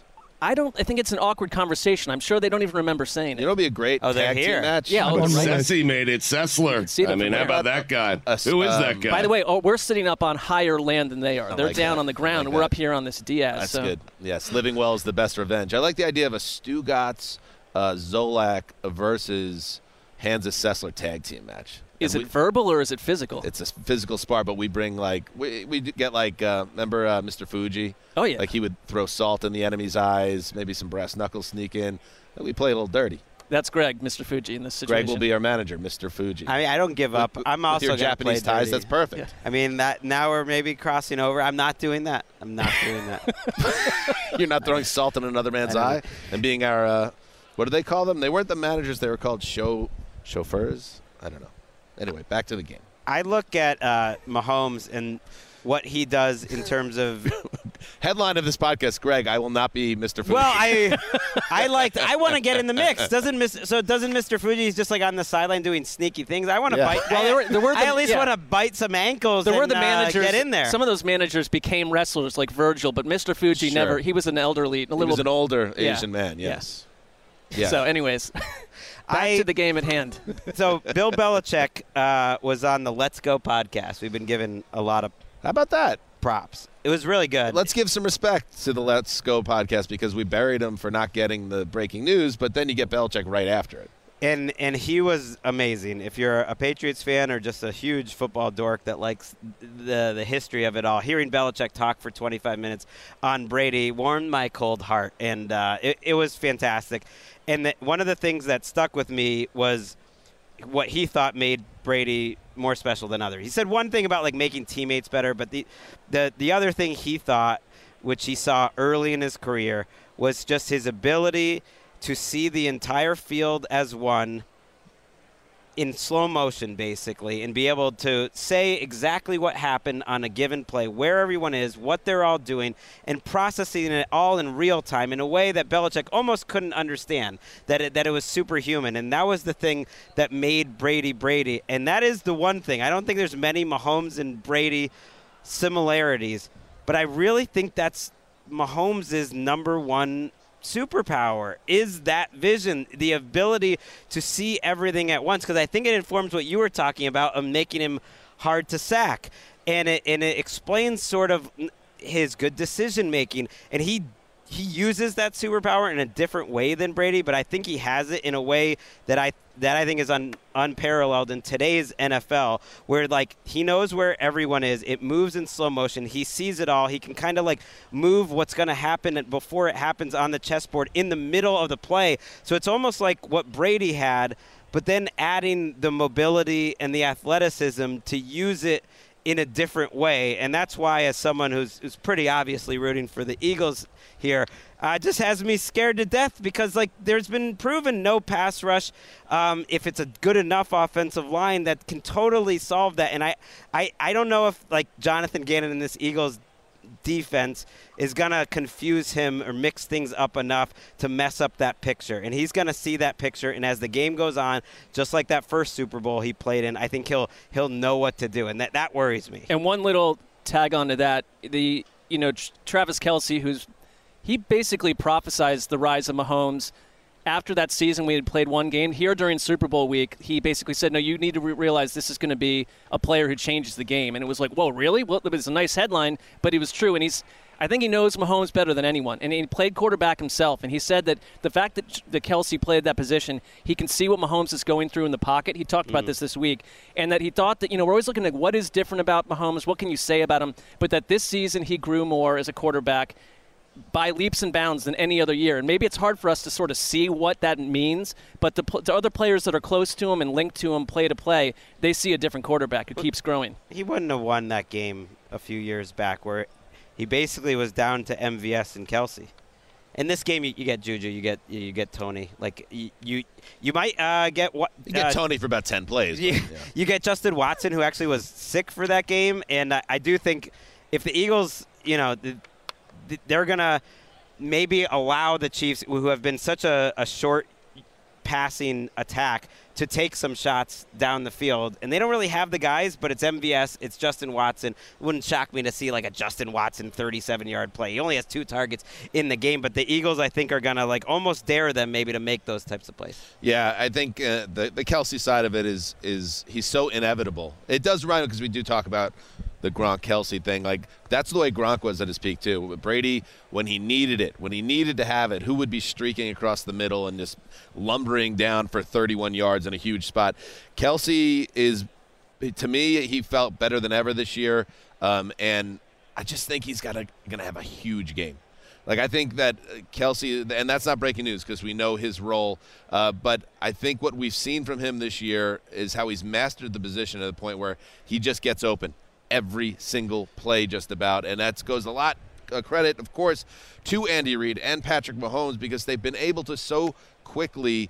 I think it's an awkward conversation. I'm sure they don't even remember saying it. It'll be a great tag team match. Yeah, Ceci made it. Sessler. I mean, how about that guy? Who is that guy? By the way, we're sitting up on higher land than they are. They're down on the ground, and we're up here on this Diaz. That's good. Yes, living well is the best revenge. I like the idea of a Stugatz Zolak versus Hansa Sessler tag team match. Is it verbal or is it physical? It's a physical spar, but we bring we get remember Mr. Fuji? Oh yeah. Like he would throw salt in the enemy's eyes, maybe some brass knuckles sneak in. And we play a little dirty. That's Greg, Mr. Fuji, in this situation. Greg will be our manager, Mr. Fuji. I mean, I don't give up. I'm also with your Japanese play ties. dirty. That's perfect. Yeah. I mean, that now we're maybe crossing over. I'm not doing that. You're not throwing salt in another man's eye and being our what do they call them? They weren't the managers. They were called chauffeurs. I don't know. Anyway, back to the game. I look at Mahomes and what he does in terms of headline of this podcast, Greg. I will not be Mr. Fuji. Well, I want to get in the mix. Doesn't Mr. Fuji? He's just like on the sideline doing sneaky things. I want to bite. Well, I at least want to bite some ankles. There were the managers. Get in there. Some of those managers became wrestlers like Virgil, but Mr. Fuji never. He was an elderly, he was an older Asian man. Yes. Yeah. So, anyways. Back to the game at hand. So Bill Belichick was on the Let's Go podcast. We've been given a lot of how about that props. It was really good. Let's give some respect to the Let's Go podcast because we buried him for not getting the breaking news, but then you get Belichick right after it. And he was amazing. If you're a Patriots fan or just a huge football dork that likes the history of it all, hearing Belichick talk for 25 minutes on Brady warmed my cold heart, and it was fantastic. And one of the things that stuck with me was what he thought made Brady more special than others. He said one thing about like making teammates better, but the other thing he thought, which he saw early in his career, was just his ability to see the entire field as one in slow motion, basically, and be able to say exactly what happened on a given play, where everyone is, what they're all doing, and processing it all in real time in a way that Belichick almost couldn't understand, that it was superhuman. And that was the thing that made Brady Brady. And that is the one thing. I don't think there's many Mahomes and Brady similarities, but I really think that's Mahomes' number one superpower, is that vision, the ability to see everything at once, because I think it informs what you were talking about of making him hard to sack, and it explains sort of his good decision making, and he uses that superpower in a different way than Brady, but I think he has it in a way that I think is unparalleled in today's NFL, where like he knows where everyone is. It moves in slow motion. He sees it all. He can kind of like move what's going to happen before it happens on the chessboard in the middle of the play. So it's almost like what Brady had, but then adding the mobility and the athleticism to use it in a different way. And that's why, as someone who's pretty obviously rooting for the Eagles here, just has me scared to death, because like there's been proven no pass rush, if it's a good enough offensive line that can totally solve that. And I don't know if like Jonathan Gannon in this Eagles defense is going to confuse him or mix things up enough to mess up that picture. And he's going to see that picture, and as the game goes on, just like that first Super Bowl he played in, I think he'll know what to do, and that worries me. And one little tag on to that, Travis Kelce, he basically prophesized the rise of Mahomes. After that season, we had played one game. Here during Super Bowl week, he basically said, no, you need to realize this is going to be a player who changes the game. And it was like, whoa, really? Well, it was a nice headline, but it was true. And I think he knows Mahomes better than anyone. And he played quarterback himself. And he said that the fact that Kelce played that position, he can see what Mahomes is going through in the pocket. He talked about this week. And that he thought that, we're always looking at what is different about Mahomes, what can you say about him, but that this season he grew more as a quarterback by leaps and bounds than any other year. And maybe it's hard for us to sort of see what that means, but the other players that are close to him and linked to him play to play, they see a different quarterback who keeps growing. He wouldn't have won that game a few years back where he basically was down to MVS and Kelce. In this game, you get Juju, you get Tony. Like you might get what you get Tony for about 10 plays. You get Justin Watson, who actually was sick for that game, and I do think if the Eagles, they're going to maybe allow the Chiefs, who have been such a short passing attack to take some shots down the field. And they don't really have the guys, but it's MVS, it's Justin Watson. It wouldn't shock me to see like a Justin Watson 37-yard play. He only has 2 targets in the game, but the Eagles, I think, are going to like almost dare them maybe to make those types of plays. Yeah, I think the Kelce side of it is he's so inevitable. It does remind me, because we do talk about the Gronk-Kelce thing. Like, that's the way Gronk was at his peak, too. But Brady, when he needed it, when he needed to have it, who would be streaking across the middle and just lumbering down for 31 yards in a huge spot? Kelce is, to me, he felt better than ever this year. And I just think he's going to have a huge game. Like, I think that Kelce, and that's not breaking news because we know his role, but I think what we've seen from him this year is how he's mastered the position to the point where he just gets open every single play just about. And that goes a lot credit, of course, to Andy Reid and Patrick Mahomes, because they've been able to so quickly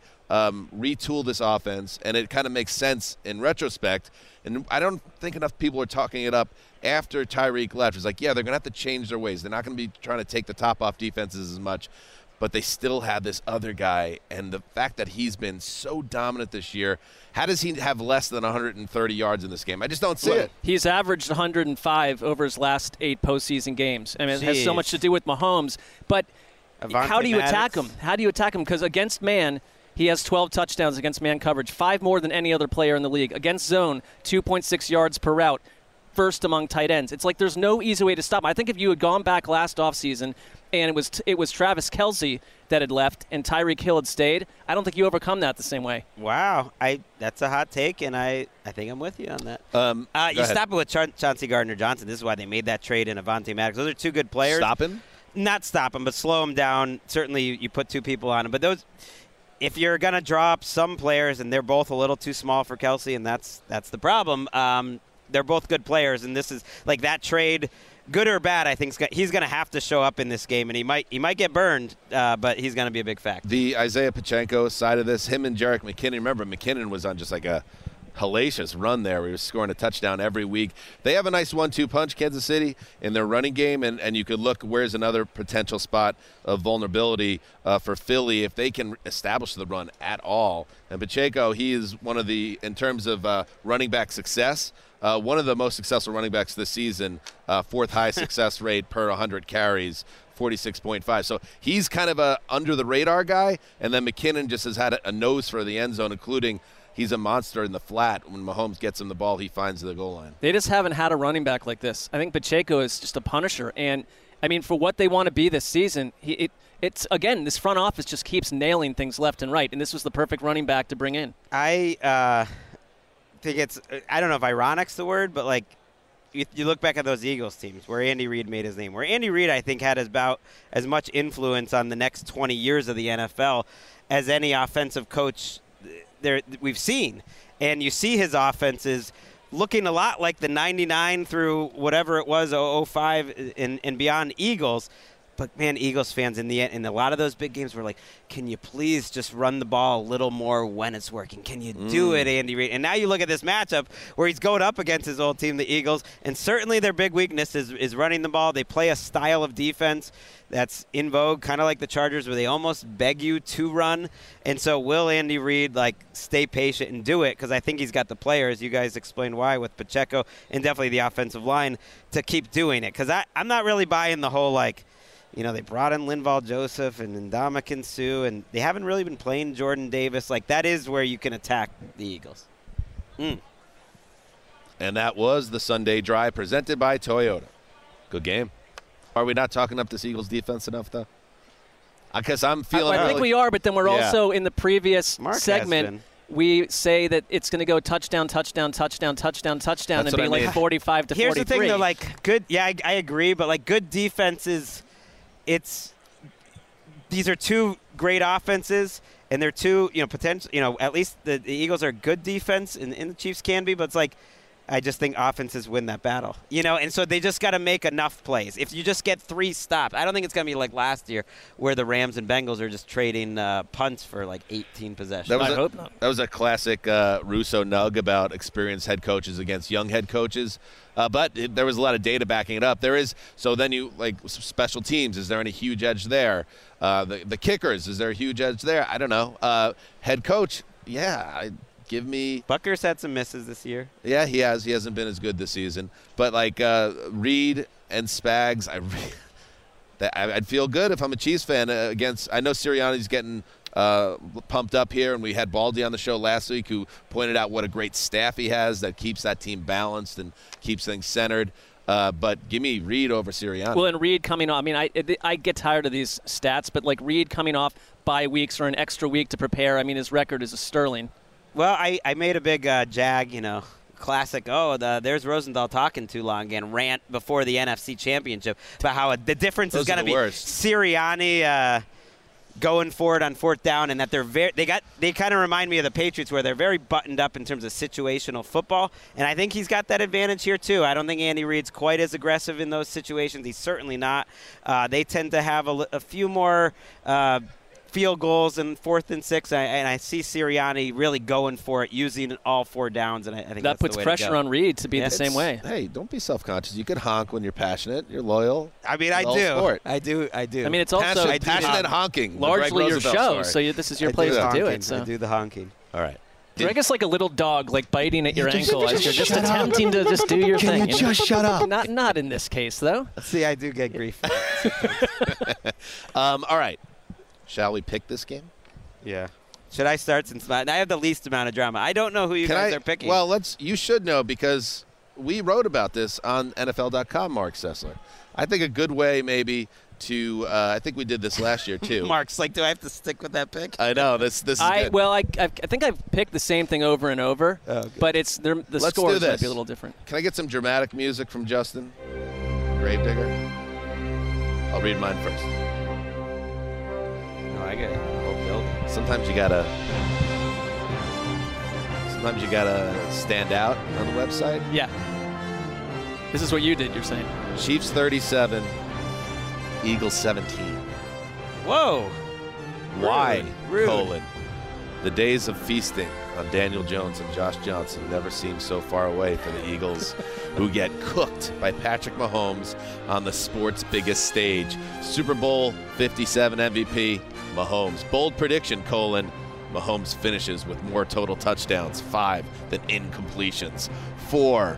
retool this offense, and it kind of makes sense in retrospect. And I don't think enough people are talking it up after Tyreek left. It's like, yeah, they're going to have to change their ways. They're not going to be trying to take the top off defenses as much, but they still have this other guy. And the fact that he's been so dominant this year, how does he have less than 130 yards in this game? I just don't see it. He's averaged 105 over his last 8 postseason games. I mean, it has so much to do with Mahomes. But how do you attack him? How do you attack him? Because against man, he has 12 touchdowns against man coverage, 5 more than any other player in the league. Against zone, 2.6 yards per route, first among tight ends. It's like there's no easy way to stop him. I think if you had gone back last offseason and it was Travis Kelce that had left and Tyreek Hill had stayed, I don't think you overcome that the same way. Wow. That's a hot take, and I think I'm with you on that. You stop it with Chauncey Gardner-Johnson. This is why they made that trade in Avonte Maddox. Those are 2 good players. Stop him? Not stop him, but slow him down. Certainly you put 2 people on him. But those, if you're going to drop some players and they're both a little too small for Kelce, and that's the problem, they're both good players, and this is like that trade, good or bad, I think he's going to have to show up in this game, and he might get burned, but he's going to be a big factor. The Isaiah Pacheco side of this, him and Jerick McKinnon. Remember, McKinnon was on just like a hellacious run there. We were scoring a touchdown every week. They have a nice 1-2 punch, Kansas City, in their running game, and you could look, where's another potential spot of vulnerability for Philly if they can establish the run at all. And Pacheco, he is one of the, in terms of running back success, one of the most successful running backs this season, 4th high success rate per 100 carries, 46.5. So he's kind of a under-the-radar guy, and then McKinnon just has had a nose for the end zone, including he's a monster in the flat. When Mahomes gets him the ball, he finds the goal line. They just haven't had a running back like this. I think Pacheco is just a punisher. And, I mean, for what they want to be this season, it's again, this front office just keeps nailing things left and right, and this was the perfect running back to bring in. I think it's, I don't know if ironic's the word, but like you look back at those Eagles teams where Andy Reid made his name, where Andy Reid, I think, had about as much influence on the next 20 years of the NFL as any offensive coach there we've seen. And you see his offenses looking a lot like the 99 through whatever it was, 05 and beyond Eagles. But, man, Eagles fans in a lot of those big games were like, can you please just run the ball a little more when it's working? Can you do it, Andy Reid? And now you look at this matchup where he's going up against his old team, the Eagles, and certainly their big weakness is running the ball. They play a style of defense that's in vogue, kind of like the Chargers, where they almost beg you to run. And so will Andy Reid, stay patient and do it? Because I think he's got the players, you guys explained why, with Pacheco and definitely the offensive line, to keep doing it. Because I'm not really buying the whole, they brought in Linval Joseph and Ndamukong Suh, and they haven't really been playing Jordan Davis. That is where you can attack the Eagles. And that was the Sunday Drive presented by Toyota. Good game. Are we not talking up this Eagles defense enough, though? Because I'm feeling I think we are, but then we're also in the previous segment. We say that it's going to go touchdown, touchdown, touchdown, touchdown, touchdown, and be 45 to 43. Here's the thing, though. Good. Yeah, I agree, but good defenses. These are 2 great offenses, and they're 2, potential. At least the Eagles are good defense, and the Chiefs can be. But it's I just think offenses win that battle, and so they just got to make enough plays. If you just get 3 stops, I don't think it's going to be like last year where the Rams and Bengals are just trading punts for like 18 possessions. I hope not. That was a classic Russo nug about experienced head coaches against young head coaches. But there was a lot of data backing it up. There is. So then you, like, special teams, is there any huge edge there? The kickers, is there a huge edge there? I don't know. Head coach, give me. Butker's had some misses this year. Yeah, he has. He hasn't been as good this season. But, like, Reed and Spags, I'd feel good if I'm a Chiefs fan against. I know Sirianni's getting pumped up here, and we had Baldy on the show last week who pointed out what a great staff he has that keeps that team balanced and keeps things centered. But give me Reed over Sirianni. Well, and Reed coming off, I mean, I get tired of these stats, but like Reed coming off bye weeks or an extra week to prepare, I mean, his record is a sterling. Well, I made a big classic, there's Rosenthal talking too long again, rant before the NFC Championship about how the difference is going to be Sirianni going for it on 4th down, and that they kind of remind me of the Patriots where they're very buttoned up in terms of situational football, and I think he's got that advantage here too. I don't think Andy Reid's quite as aggressive in those situations. He's certainly not. They tend to have a few more field goals in 4th and 6, and I see Sirianni really going for it, using all 4 downs, and I think that puts pressure on Reid to be the same way. Hey, don't be self-conscious. You can honk when you're passionate. You're loyal. I mean, I do. I mean, it's also passionate honking. Largely your show, so this is your place to do it. So. I do the honking. All right. Greg is like a little dog, like biting at your ankle as you're just attempting to just do your thing. Can you just shut up? Not in this case, though. See, I do get grief. All right. Shall we pick this game? Yeah. Should I start since I have the least amount of drama? I don't know who you guys are picking. Well, you should know because we wrote about this on NFL.com, Mark Sessler. I think a good way maybe to I think we did this last year too. Mark's like, do I have to stick with that pick? I know this is good. Well, I think I've picked the same thing over and over, but it's the scores might be a little different. Can I get some dramatic music from Justin Gravedigger? I'll read mine first. I get a whole build. Sometimes you gotta stand out on the website. Yeah. This is what you did, you're saying. Chiefs 37, Eagles 17. Whoa. Why? Rude. The days of feasting on Daniel Jones and Josh Johnson never seem so far away for the Eagles, who get cooked by Patrick Mahomes on the sport's biggest stage. Super Bowl 57 MVP, Mahomes. Bold prediction, Mahomes finishes with more total touchdowns, 5 than incompletions. 4.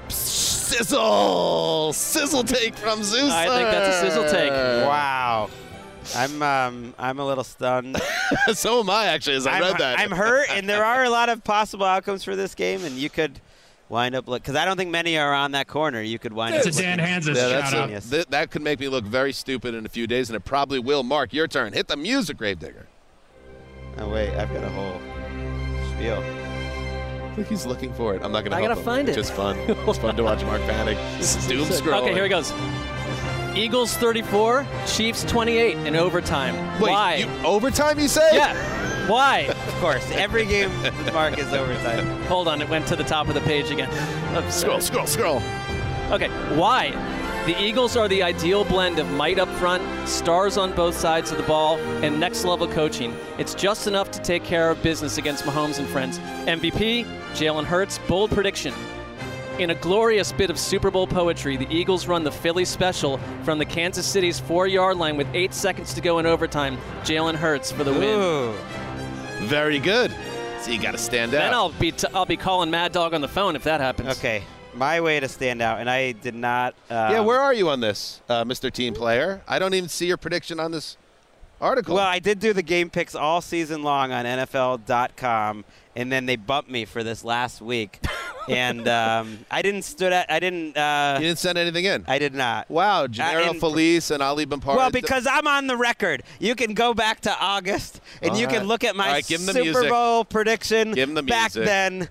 Sizzle take from Zeus. I think that's a sizzle take. Wow. I'm a little stunned. So am I, actually, as I read that. I'm hurt, and there are a lot of possible outcomes for this game, and you could wind up because I don't think many are on that corner. You could wind up. It's a Dan Hanzus shout-out. That could make me look very stupid in a few days, and it probably will. Mark, your turn. Hit the music, Gravedigger. Oh, wait. I've got a whole spiel. I think he's looking for it. I'm not going to help him. I got to find it. It's just fun. It's fun to watch Mark panic. Doom scrolling. Okay, here he goes. Eagles 34, Chiefs 28 in overtime. Wait, Why? Overtime, you say? Yeah. Why? Of course. Every game with Mark is overtime. Hold on. It went to the top of the page again. Scroll. Okay. Why? The Eagles are the ideal blend of might up front, stars on both sides of the ball, and next-level coaching. It's just enough to take care of business against Mahomes and friends. MVP, Jalen Hurts, bold prediction. In a glorious bit of Super Bowl poetry, the Eagles run the Philly special from the Kansas City's 4-yard line with 8 seconds to go in overtime. Jalen Hurts for the win. Very good. So you got to stand out. Then I'll be calling Mad Dog on the phone if that happens. Okay. My way to stand out, and I did not. Where are you on this, Mr. Team Player? I don't even see your prediction on this article. Well, I did do the game picks all season long on NFL.com, and then they bumped me for this last week. And I didn't. You didn't send anything in? I did not. Wow, Gennaro Felice and Ali Benpar. Well, because I'm on the record. You can go back to August, and you can look at my Super Bowl prediction back then.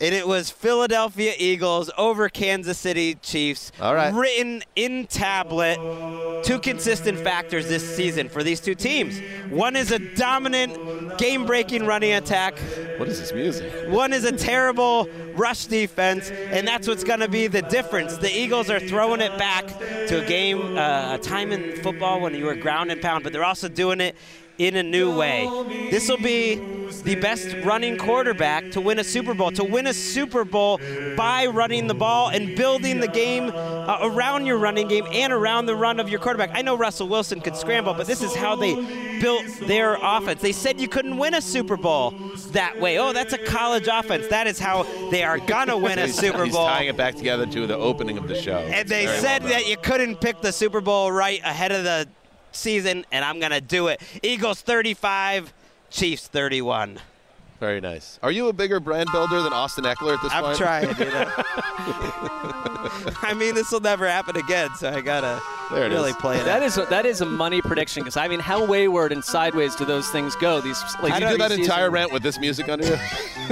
and it was Philadelphia Eagles over Kansas City Chiefs. All right. Written in tablet. 2 consistent factors this season for these two teams. One is a dominant, game-breaking running attack. What is this music? One is a terrible rush defense, and that's what's going to be the difference. The Eagles are throwing it back to a time in football when you were ground and pound, but they're also doing it in a new way. This will be the best running quarterback to win a Super Bowl. To win a Super Bowl by running the ball and building the game around your running game and around the run of your quarterback. I know Russell Wilson could scramble, but this is how they built their offense. They said you couldn't win a Super Bowl that way. Oh, that's a college offense. That is how they are going to win a Super Bowl. He's tying it back together to the opening of the show. And they said that you couldn't pick the Super Bowl right ahead of the season, and I'm going to do it. Eagles 35, Chiefs 31. Very nice. Are you a bigger brand builder than Austin Eckler at this point? I'm trying, I mean, this will never happen again, so I got to really play it out. That is a money prediction, because, I mean, how wayward and sideways do those things go? Did you do that entire rant with this music under you?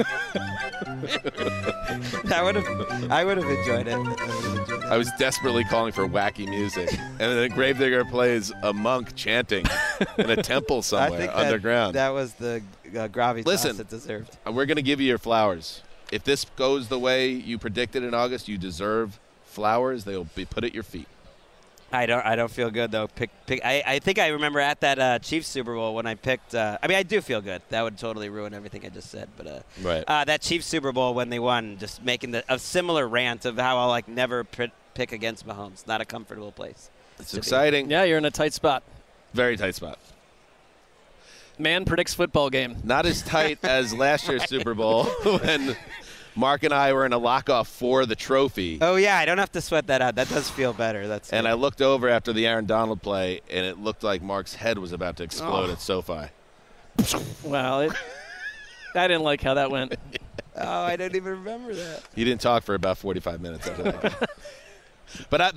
I would have enjoyed it. I was desperately calling for wacky music, and then Gravedigger plays a monk chanting in a temple somewhere underground. That was the gravitas it deserved. We're going to give you your flowers. If this goes the way you predicted in August, you deserve flowers. They'll be put at your feet. I don't feel good though. I think I remember at that Chiefs Super Bowl when I picked. I mean, I do feel good. That would totally ruin everything I just said. But right. That Chiefs Super Bowl when they won, just making a similar rant of how I'll never pick against Mahomes. Not a comfortable place. It's exciting. Yeah, you're in a tight spot. Very tight spot. Man predicts football game. Not as tight as last year's Super Bowl when Mark and I were in a lockoff for the trophy. Oh, yeah, I don't have to sweat that out. That does feel better. And I looked over after the Aaron Donald play, and it looked like Mark's head was about to explode at SoFi. Well, I didn't like how that went. Oh, I don't even remember that. He didn't talk for about 45 minutes after that. But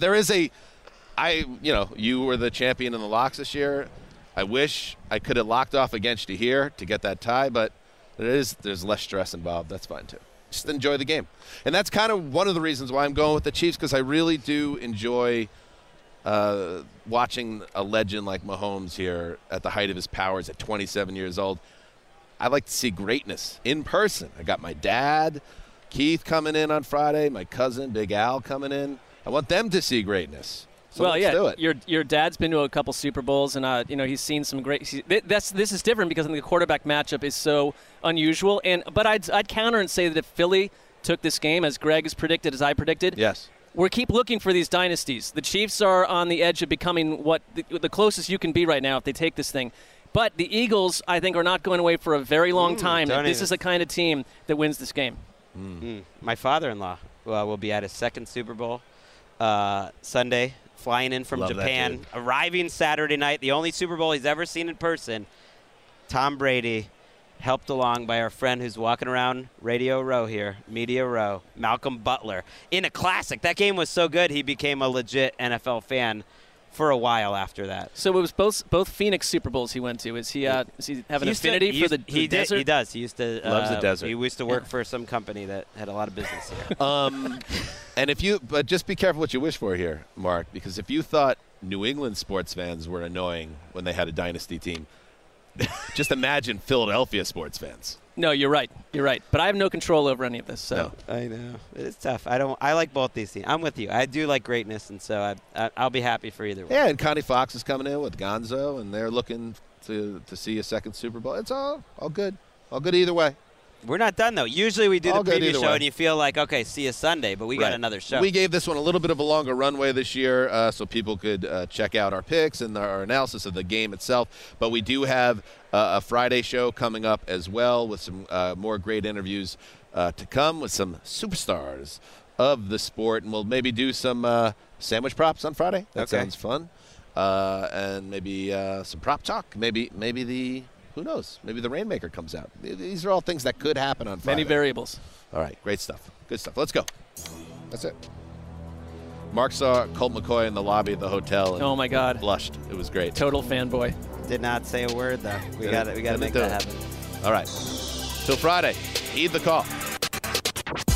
you were the champion in the locks this year. I wish I could have locked off against you here to get that tie, but there's less stress involved. That's fine, too. Just enjoy the game. And that's kind of one of the reasons why I'm going with the Chiefs, because I really do enjoy watching a legend like Mahomes here at the height of his powers at 27 years old. I like to see greatness in person. I got my dad, Keith, coming in on Friday, my cousin, Big Al, coming in. I want them to see greatness. So let's do it. Your dad's been to a couple Super Bowls, and he's seen some great. This is different because the quarterback matchup is so unusual. But I'd counter and say that if Philly took this game, as Greg has predicted, as I predicted, yes, we keep looking for these dynasties. The Chiefs are on the edge of becoming what the closest you can be right now if they take this thing. But the Eagles, I think, are not going away for a very long time. This is the kind of team that wins this game. My father-in-law will be at his second Super Bowl Sunday. Flying in from Japan, arriving Saturday night, the only Super Bowl he's ever seen in person. Tom Brady, helped along by our friend who's walking around Radio Row here, Media Row, Malcolm Butler, in a classic. That game was so good, he became a legit NFL fan for a while after that. So it was both Phoenix Super Bowls he went to. Does he have an affinity for the desert? He does. He used to loves the desert. He used to work for some company that had a lot of business here. And but just be careful what you wish for here, Mark, because if you thought New England sports fans were annoying when they had a dynasty team, just imagine Philadelphia sports fans. No, you're right. But I have no control over any of this. So I know it's tough. I like both these teams. I'm with you. I do like greatness, and so I'll be happy for either one. Yeah, and Connie Fox is coming in with Gonzo, and they're looking to see a second Super Bowl. It's all good. All good either way. We're not done, though. Usually we do the preview show, and you feel like, okay, see you Sunday, but we got another show. We gave this one a little bit of a longer runway this year so people could check out our picks and our analysis of the game itself. But we do have a Friday show coming up as well with some more great interviews to come with some superstars of the sport. And we'll maybe do some sandwich props on Friday. That sounds fun. And maybe some prop talk. Maybe the... Who knows? Maybe the Rainmaker comes out. These are all things that could happen on Friday. Many variables. All right, great stuff. Good stuff. Let's go. That's it. Mark saw Colt McCoy in the lobby of the hotel. And oh my God! Blushed. It was great. Total fanboy. Did not say a word though. We got to make that happen. All right. Till Friday. Heed the call.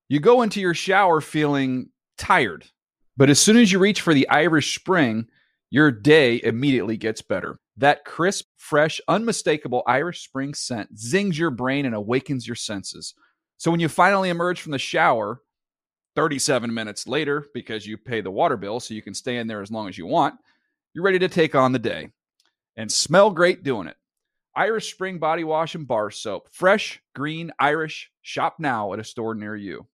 You go into your shower feeling tired, but as soon as you reach for the Irish Spring, your day immediately gets better. That crisp, fresh, unmistakable Irish Spring scent zings your brain and awakens your senses. So when you finally emerge from the shower 37 minutes later, because you pay the water bill so you can stay in there as long as you want, you're ready to take on the day and smell great doing it. Irish Spring Body Wash and Bar Soap. Fresh, green, Irish. Shop now at a store near you.